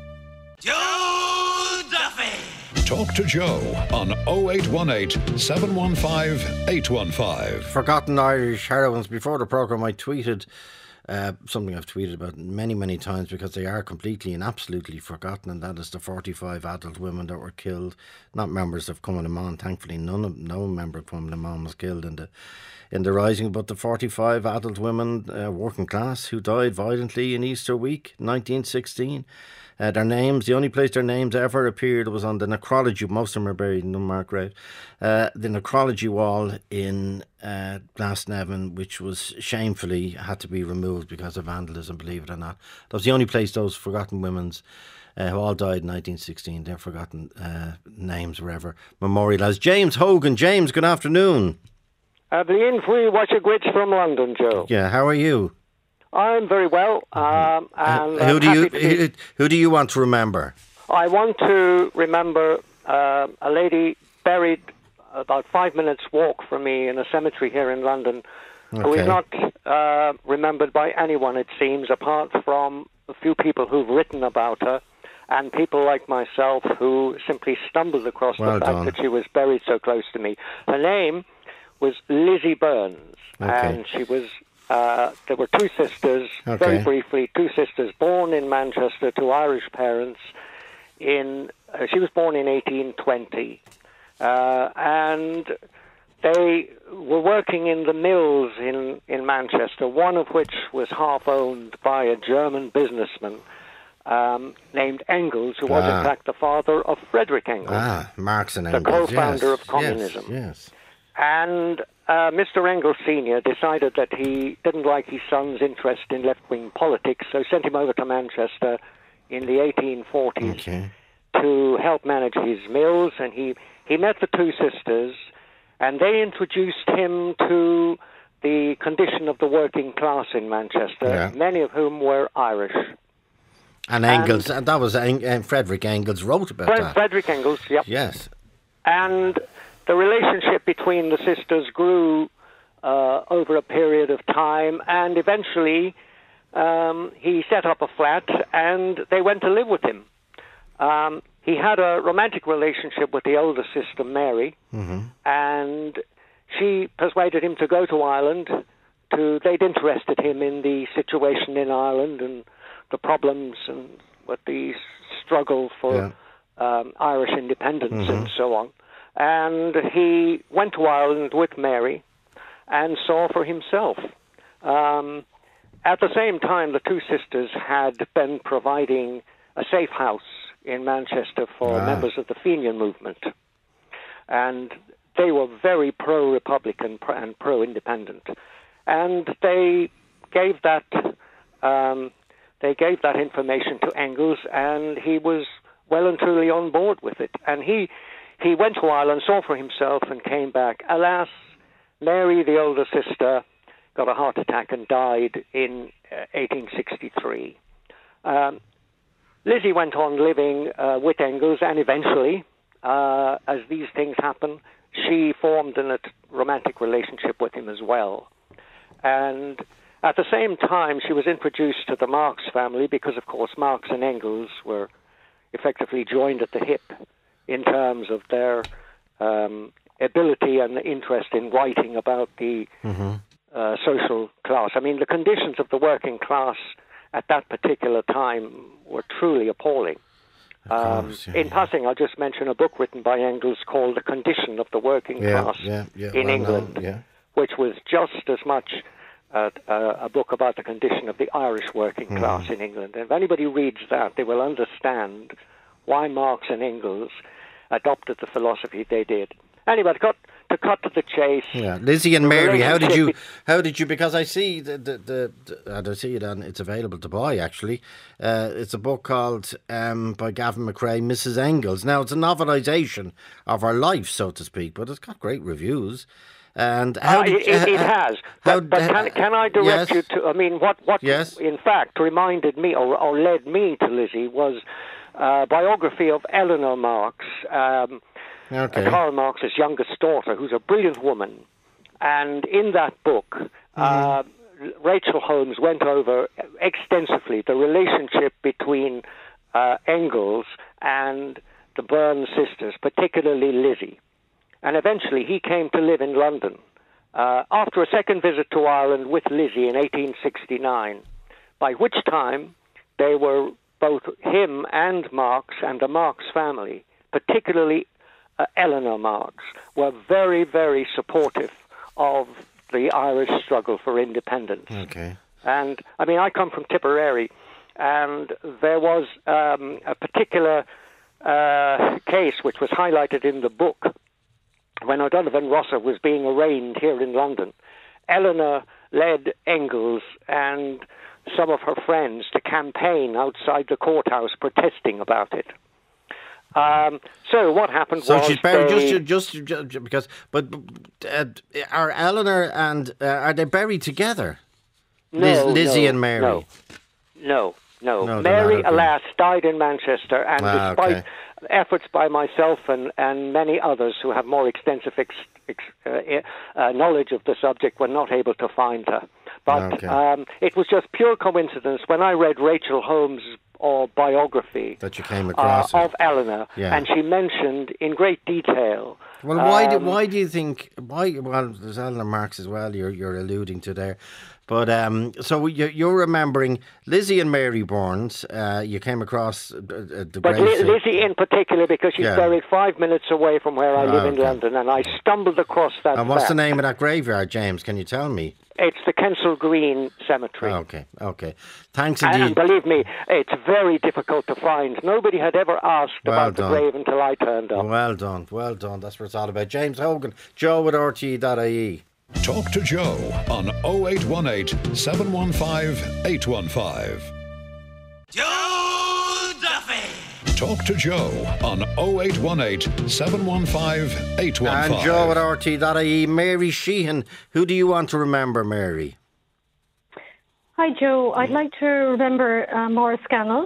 Joe Duffy. Talk to Joe on 0818 715 815. Forgotten Irish heroines. Before the programme, I tweeted something I've tweeted about many, many times because they are completely and absolutely forgotten, and that is the 45 adult women that were killed, not members of Cumann na mBan. Thankfully, no member of Cumann na mBan was killed in the rising, but the 45 adult women, working class, who died violently in Easter week 1916. Their names, the only place their names ever appeared was on the necrology. Most of them are buried in unmarked graves. The necrology wall in Glasnevin, which was shamefully had to be removed because of vandalism, believe it or not. That was the only place those forgotten women's who all died in 1916, their forgotten names were ever memorialised. James Hogan. James, good afternoon. Blian Fui Wachagwitch from London, Joe. Yeah, how are you? I'm very well. And who do you want to remember? I want to remember a lady buried about 5 minutes walk from me in a cemetery here in London, who is not remembered by anyone, it seems, apart from a few people who've written about her and people like myself who simply stumbled across the fact that she was buried so close to me. Her name was Lizzie Burns, and she was. There were two sisters, very briefly, two sisters born in Manchester to Irish parents. She was born in 1820, and they were working in the mills in Manchester, one of which was half owned by a German businessman named Engels, who was in fact the father of Frederick Engels, Marx and Engels, the co-founder of communism. Yes. And Mr. Engels Sr. decided that he didn't like his son's interest in left-wing politics, so sent him over to Manchester in the 1840s to help manage his mills. And he met the two sisters, and they introduced him to the condition of the working class in Manchester, many of whom were Irish. And Engels, and that was Frederick Engels wrote about that. Frederick Engels, yep. Yes. And the relationship between the sisters grew over a period of time, and eventually he set up a flat and they went to live with him. He had a romantic relationship with the older sister, Mary, and she persuaded him to go to Ireland. They'd interested him in the situation in Ireland and the problems and what the struggle for Irish independence and so on. And he went to Ireland with Mary and saw for himself. At the same time, the two sisters had been providing a safe house in Manchester for members of the Fenian movement. And they were very pro-Republican and pro-independent. And they gave that information to Engels, and he was well and truly on board with it. And he went to Ireland, saw for himself, and came back. Alas, Mary, the older sister, got a heart attack and died in 1863. Lizzie went on living with Engels, and eventually, as these things happen, she formed a romantic relationship with him as well. And at the same time, she was introduced to the Marx family because, of course, Marx and Engels were effectively joined at the hip in terms of their ability and interest in writing about the social class. I mean, the conditions of the working class at that particular time were truly appalling. In passing, I'll just mention a book written by Engels called The Condition of the Working Class in England, which was just as much a book about the condition of the Irish working class in England. And if anybody reads that, they will understand why Marx and Engels adopted the philosophy they did. Anyway, to cut to the chase. Yeah, Lizzie and Mary, how did you? Because I see I see it, and it's available to buy. Actually, it's a book called by Gavin McRae, Mrs. Engels. Now it's a novelisation of her life, so to speak, but it's got great reviews. And it has. But can I direct you to? I mean, what in fact reminded me or led me to Lizzie was a biography of Eleanor Marx. Karl Marx's youngest daughter, who's a brilliant woman. And in that book, Rachel Holmes went over extensively the relationship between Engels and the Burns sisters, particularly Lizzie. And eventually he came to live in London. After a second visit to Ireland with Lizzie in 1869, by which time they were, both him and Marx and the Marx family, particularly Eleanor Marx, were very, very supportive of the Irish struggle for independence. Okay. And, I mean, I come from Tipperary, and there was a particular case which was highlighted in the book when O'Donovan Rossa was being arraigned here in London, Eleanor led Engels and some of her friends to campaign outside the courthouse protesting about it. So what happened was... So she's buried, just because... But are Eleanor and... are they buried together? No, Lizzie and Mary? No. Mary, alas, died in Manchester, and despite efforts by myself and many others who have more extensive knowledge of the subject, were not able to find her. But it was just pure coincidence when I read Rachel Holmes' biography that you came across of Eleanor, and she mentioned in great detail. Well, why do you think? Well, there's Eleanor Marx as well. You're alluding to there. But so you're remembering Lizzie and Mary Burns. You came across the but Lizzie in particular, because she's buried 5 minutes away from where I live in London, and I stumbled across that. And what's the name of that graveyard, James? Can you tell me? It's the Kensal Green Cemetery. Okay. Thanks indeed. And believe me, it's very difficult to find. Nobody had ever asked about the grave until I turned up. Well done. That's what it's all about. James Hogan, joe@rte.ie. Talk to Joe on 0818 715 815. Joe Duffy! Talk to Joe on 0818 715 815. And joe@rte.ie. Mary Sheehan, who do you want to remember, Mary? Hi, Joe. I'd like to remember Maura Scannell.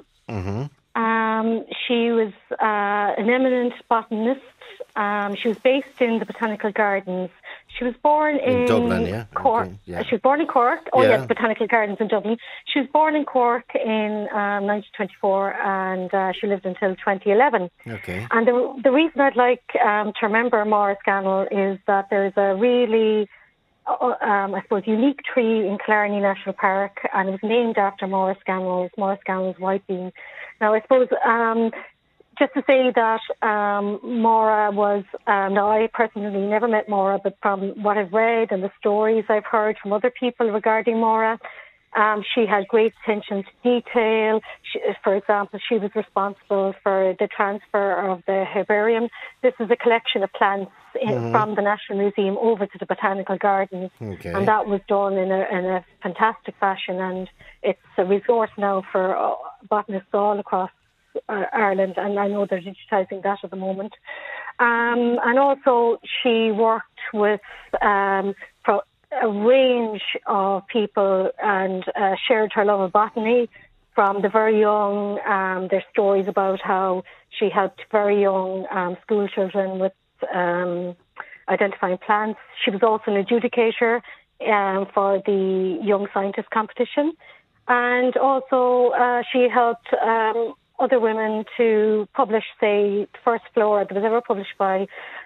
She was an eminent botanist. She was based in the Botanical Gardens. She was born in Dublin, Cork. She was born in Cork. Botanical Gardens in Dublin. She was born in Cork in 1924, and she lived until 2011. Okay. And the reason I'd like to remember Maura Scannell is that there's a really, I suppose, unique tree in Killarney National Park, and it was named after Maura Scannell's white bean. Now, I suppose... just to say that Maura was, now I personally never met Maura, but from what I've read and the stories I've heard from other people regarding Maura, she had great attention to detail. For example, she was responsible for the transfer of the herbarium. This is a collection of plants from the National Museum over to the Botanical Gardens, and that was done in a fantastic fashion, and it's a resource now for botanists all across Ireland, and I know they're digitising that at the moment. And also she worked with a range of people and shared her love of botany from the very young. There's stories about how she helped very young school children with identifying plants. She was also an adjudicator for the Young Scientist competition, and also she helped other women to publish, say, the first flora that was ever published by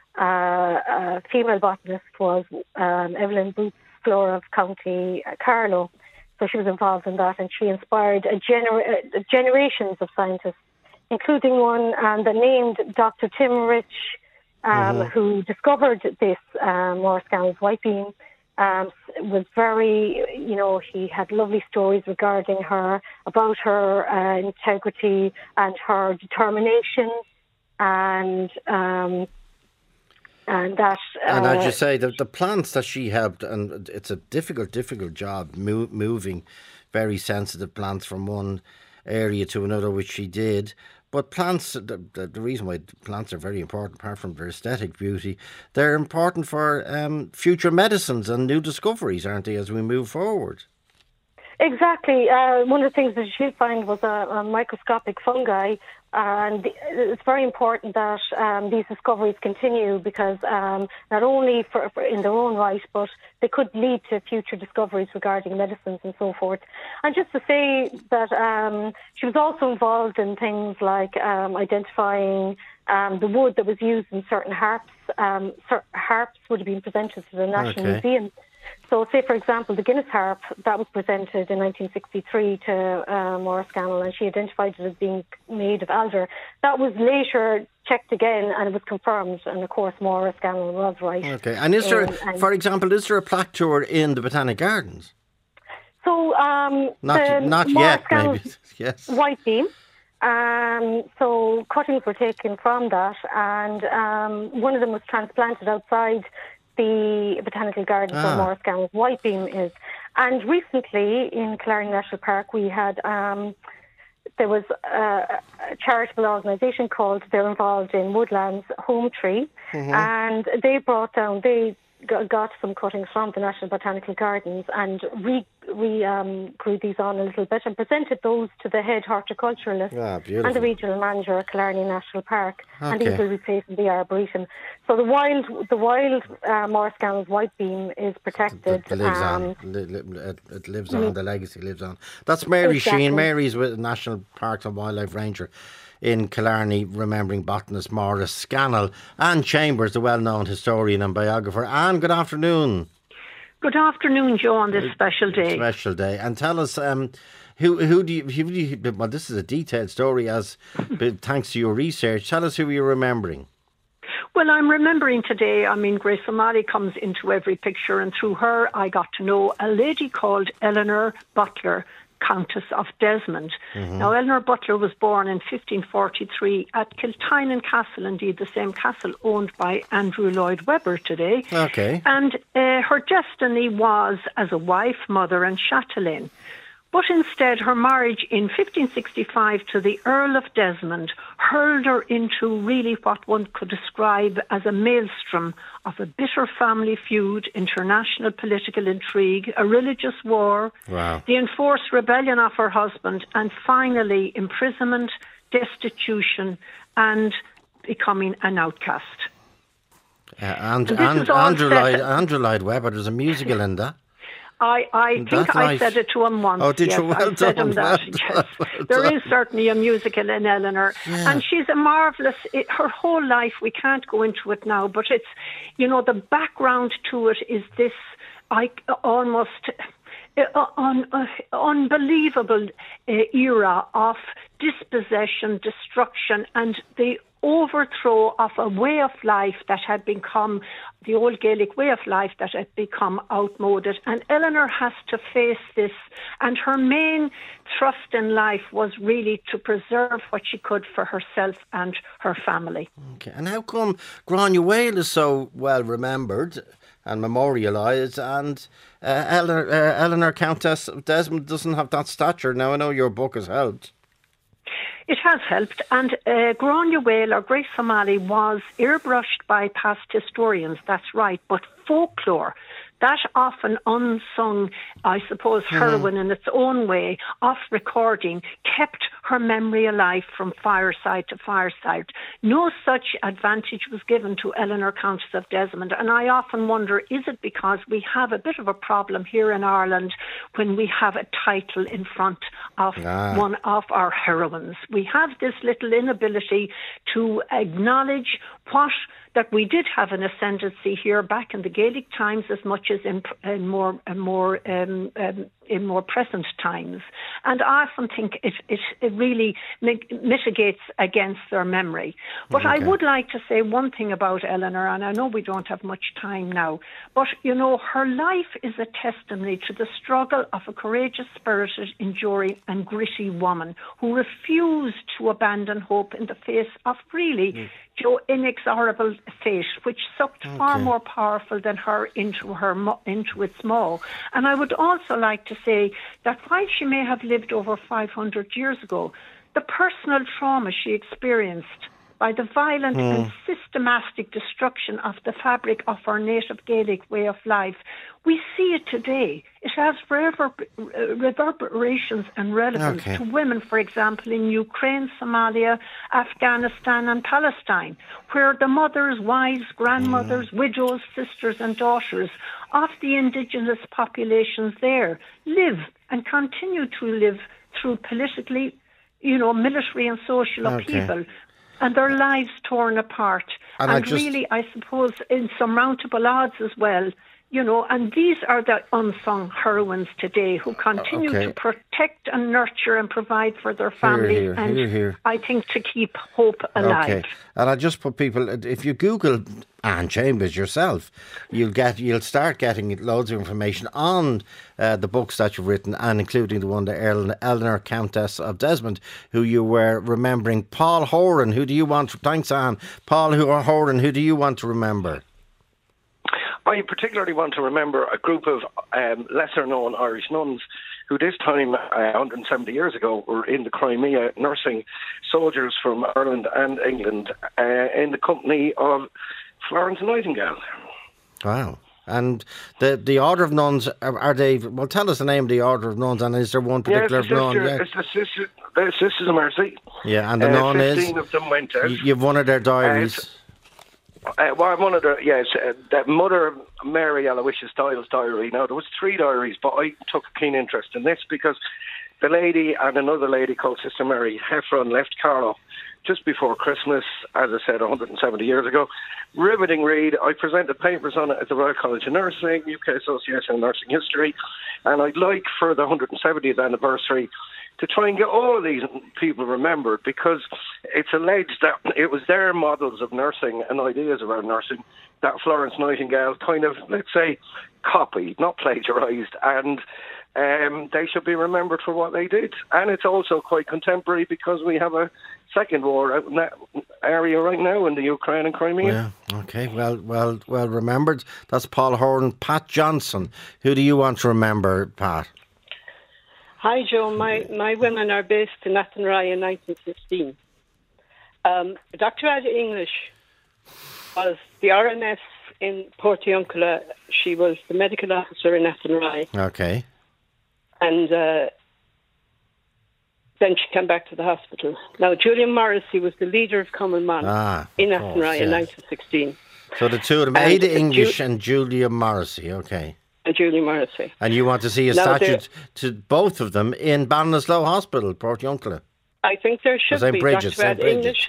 a female botanist was Evelyn Booth's Flora of County Carlow. So she was involved in that, and she inspired generations of scientists, including one that named Dr. Tim Rich, who discovered this Maura Scannell's white bean. Was very, he had lovely stories regarding her, about her integrity and her determination, and that. And as you say, the plants that she helped, and it's a difficult job moving very sensitive plants from one area to another, which she did. But plants, the reason why plants are very important, apart from their aesthetic beauty, they're important for future medicines and new discoveries, aren't they, as we move forward? Exactly. One of the things that she did find was a microscopic fungi, and it's very important that these discoveries continue, because not only for in their own right, but they could lead to future discoveries regarding medicines and so forth. And just to say that she was also involved in things like identifying the wood that was used in certain harps. Certain harps would have been presented to the National Museum. So, say, for example, the Guinness harp, that was presented in 1963 to Maura Scannell, and she identified it as being made of alder. That was later checked again, and it was confirmed, and of course Maura Scannell was right. Okay, and is there, for example, is there a plaque tour in the Botanic Gardens? So, not yet, maybe. Yes. White bean. So cuttings were taken from that, and one of them was transplanted outside the botanical gardens where Morris Scannell's White Beam is. And recently in Killarney National Park, we had there was a charitable organisation called, they're involved in Woodlands Home Tree, and they brought down, they got some cuttings from the National Botanical Gardens and grew these on a little bit and presented those to the head horticulturalist and the regional manager at Killarney National Park, and these will be placed in the Arboretum. So the wild Morris Scannell's White Beam is protected. It lives on. It lives on. The legacy lives on. That's Mary Sheen. Mary's with National Parks and Wildlife Ranger in Killarney, remembering botanist Morris Scannell. Anne Chambers, the well-known historian and biographer. Anne, good afternoon. Good afternoon, Joe, on this special day. Special day. And tell us, who do you, well, this is a detailed story, thanks to your research. Tell us who you're remembering. Well, I'm remembering today, Grace O'Malley comes into every picture, and through her I got to know a lady called Eleanor Butler, Countess of Desmond. Now, Eleanor Butler was born in 1543 at Kiltynan Castle, indeed the same castle owned by Andrew Lloyd Webber today. And her destiny was as a wife, mother and chatelaine. But instead, her marriage in 1565 to the Earl of Desmond hurled her into really what one could describe as a maelstrom of a bitter family feud, international political intrigue, a religious war, the enforced rebellion of her husband, and finally imprisonment, destitution, and becoming an outcast. Andrew Lloyd Webber, there's a musical in that. I think I said it to him once. Oh, did you? Well said him that. Yes. There is certainly a musical in Eleanor. And she's a marvellous, her whole life, we can't go into it now, but it's, the background to it is this almost unbelievable era of dispossession, destruction, and the overthrow of a way of life that had become the old Gaelic way of life that had become outmoded. And Eleanor has to face this, and her main thrust in life was really to preserve what she could for herself and her family. Okay, and how come Granuaile is so well remembered and memorialised, and Eleanor Countess of Desmond doesn't have that stature? Now, I know your book has helped. It has helped, and Granuaile or Grace O'Malley was airbrushed by past historians, that's right, but folklore, that often unsung, I suppose, heroine in its own way of recording, kept her memory alive from fireside to fireside. No such advantage was given to Eleanor Countess of Desmond, and I often wonder, is it because we have a bit of a problem here in Ireland when we have a title in front of one of our heroines? We have this little inability to acknowledge that we did have an ascendancy here back in the Gaelic times as much as in more present times. And I often think it really mitigates against their memory. But I would like to say one thing about Eleanor, and I know we don't have much time now, but, her life is a testimony to the struggle of a courageous, spirited, enduring and gritty woman who refused to abandon hope in the face of really inexorable fate, which sucked far more powerful than her into its maw. And I would also like to say that while she may have lived over 500 years ago, the personal trauma she experienced by the violent and systematic destruction of the fabric of our native Gaelic way of life, we see it today. It has reverberations and relevance to women, for example, in Ukraine, Somalia, Afghanistan and Palestine, where the mothers, wives, grandmothers, widows, sisters and daughters of the indigenous populations there live and continue to live through politically, military and social upheaval, and their lives torn apart. And really, I suppose, insurmountable odds as well, and these are the unsung heroines today who continue to protect and nurture and provide for their families. Here. I think to keep hope alive. Okay, and I just put people, if you Google Anne Chambers yourself, you'll start getting loads of information on the books that you've written, and including the one, the Eleanor Countess of Desmond, who you were remembering. Paul Horan, who do you want to... Thanks, Anne. Paul Horan, who do you want to remember? I particularly want to remember a group of lesser-known Irish nuns who this time, 170 years ago, were in the Crimea nursing soldiers from Ireland and England in the company of Florence Nightingale. Wow. And the Order of Nuns, are they... Well, tell us the name of the Order of Nuns, and is there one particular nun? It's the Sisters of Mercy. Yeah, and the nun 15 of them went out. You've one of their diaries. One of the Mother Mary Aloysius Doyle's diary. Now, there was 3 diaries, but I took a keen interest in this because the lady and another lady called Sister Mary Heffron left Carlow just before Christmas, as I said, 170 years ago. Riveting read. I presented papers on it at the Royal College of Nursing, UK Association of Nursing History, and I'd like for the 170th anniversary to try and get all of these people remembered, because it's alleged that it was their models of nursing and ideas around nursing that Florence Nightingale kind of, let's say, copied, not plagiarised, and they should be remembered for what they did. And it's also quite contemporary because we have a second war out in that area right now in the Ukraine and Crimea. Yeah, okay, well remembered. That's Paul Horan. Pat Johnson, who do you want to remember, Pat? Hi, Joe. My women are based in Athenry in 1916. Dr. Ada English was the RNS in Portiuncula. She was the medical officer in Athenry. Okay. And then she came back to the hospital. Now, Julian Morrissey was the leader of Common Man in Athenry in 1916. So the two of them, Ada English and Julia Morrissey, okay. And Julia Morrissey. And you want to see a statue to both of them in Ballinasloe Hospital, Portiuncula? I think there should be. Dr. Ada English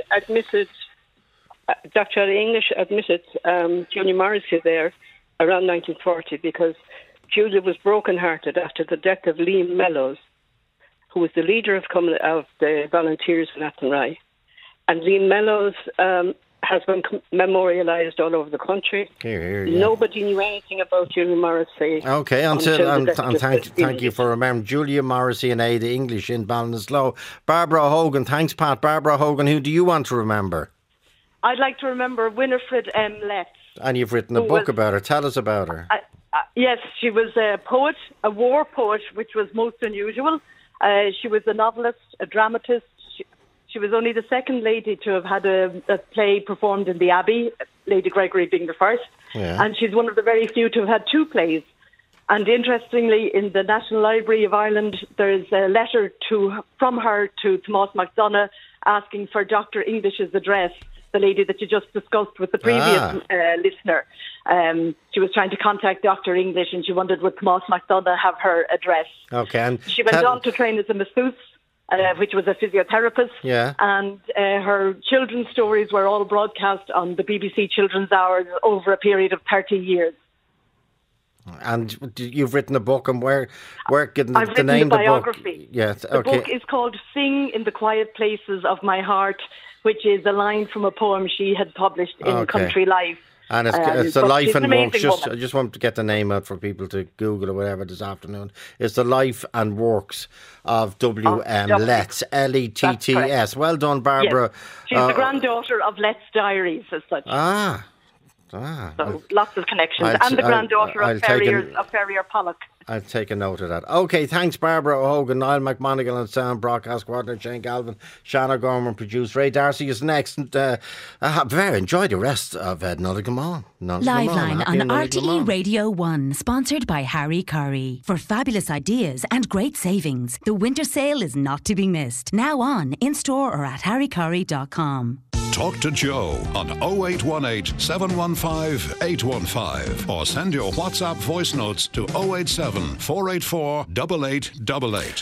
admitted Julia Morrissey there around 1940 because Julia was broken-hearted after the death of Liam Mellows, who was the leader of the volunteers in Athenry. And Liam Mellows has been memorialised all over the country. Here, Nobody knew anything about Julia Morrissey. Okay, thank you for remembering Julia Morrissey and Ada English in Ballinasloe. Barbara Hogan, thanks, Pat. Barbara Hogan, who do you want to remember? I'd like to remember Winifred M. Letts. And you've written a book about her. Tell us about her. Yes, she was a poet, a war poet, which was most unusual. She was a novelist, a dramatist. She was only the second lady to have had a play performed in the Abbey, Lady Gregory being the first. Yeah. And she's one of the very few to have had 2 plays. And interestingly, in the National Library of Ireland, there's a letter from her to Tomás MacDonagh asking for Dr. English's address, the lady that you just discussed with the previous listener. She was trying to contact Dr. English and she wondered would Tomás MacDonagh have her address. Okay. And she went on to train as a masseuse, which was a physiotherapist. Yeah. And her children's stories were all broadcast on the BBC Children's Hours over a period of 30 years. And you've written a book, and where can I've the name the of the book? biography. Yes, okay. The book is called Sing in the Quiet Places of My Heart, which is a line from a poem she had published in Country Life. And it's the life and works. I just want to get the name out for people to Google or whatever this afternoon. It's the life and works of W.M. Letts, Letts. Well done, Barbara. Yes. She's the granddaughter of Letts Diaries, as such. So lots of connections. And the granddaughter of Ferrier Pollock. I'll take a note of that. OK, thanks, Barbara Hogan, Niall McMonigal and sound broadcast coordinator Shane Galvin, Shanna Gorman produced. Ray Darcy is next. And very enjoy the rest of Nulligan on. Liveline on RTE Radio 1, sponsored by Harry Curry. For fabulous ideas and great savings, the winter sale is not to be missed. Now on, in-store or at harrycurry.com. Talk to Joe on 0818 715 815 or send your WhatsApp voice notes to 087 484 8888.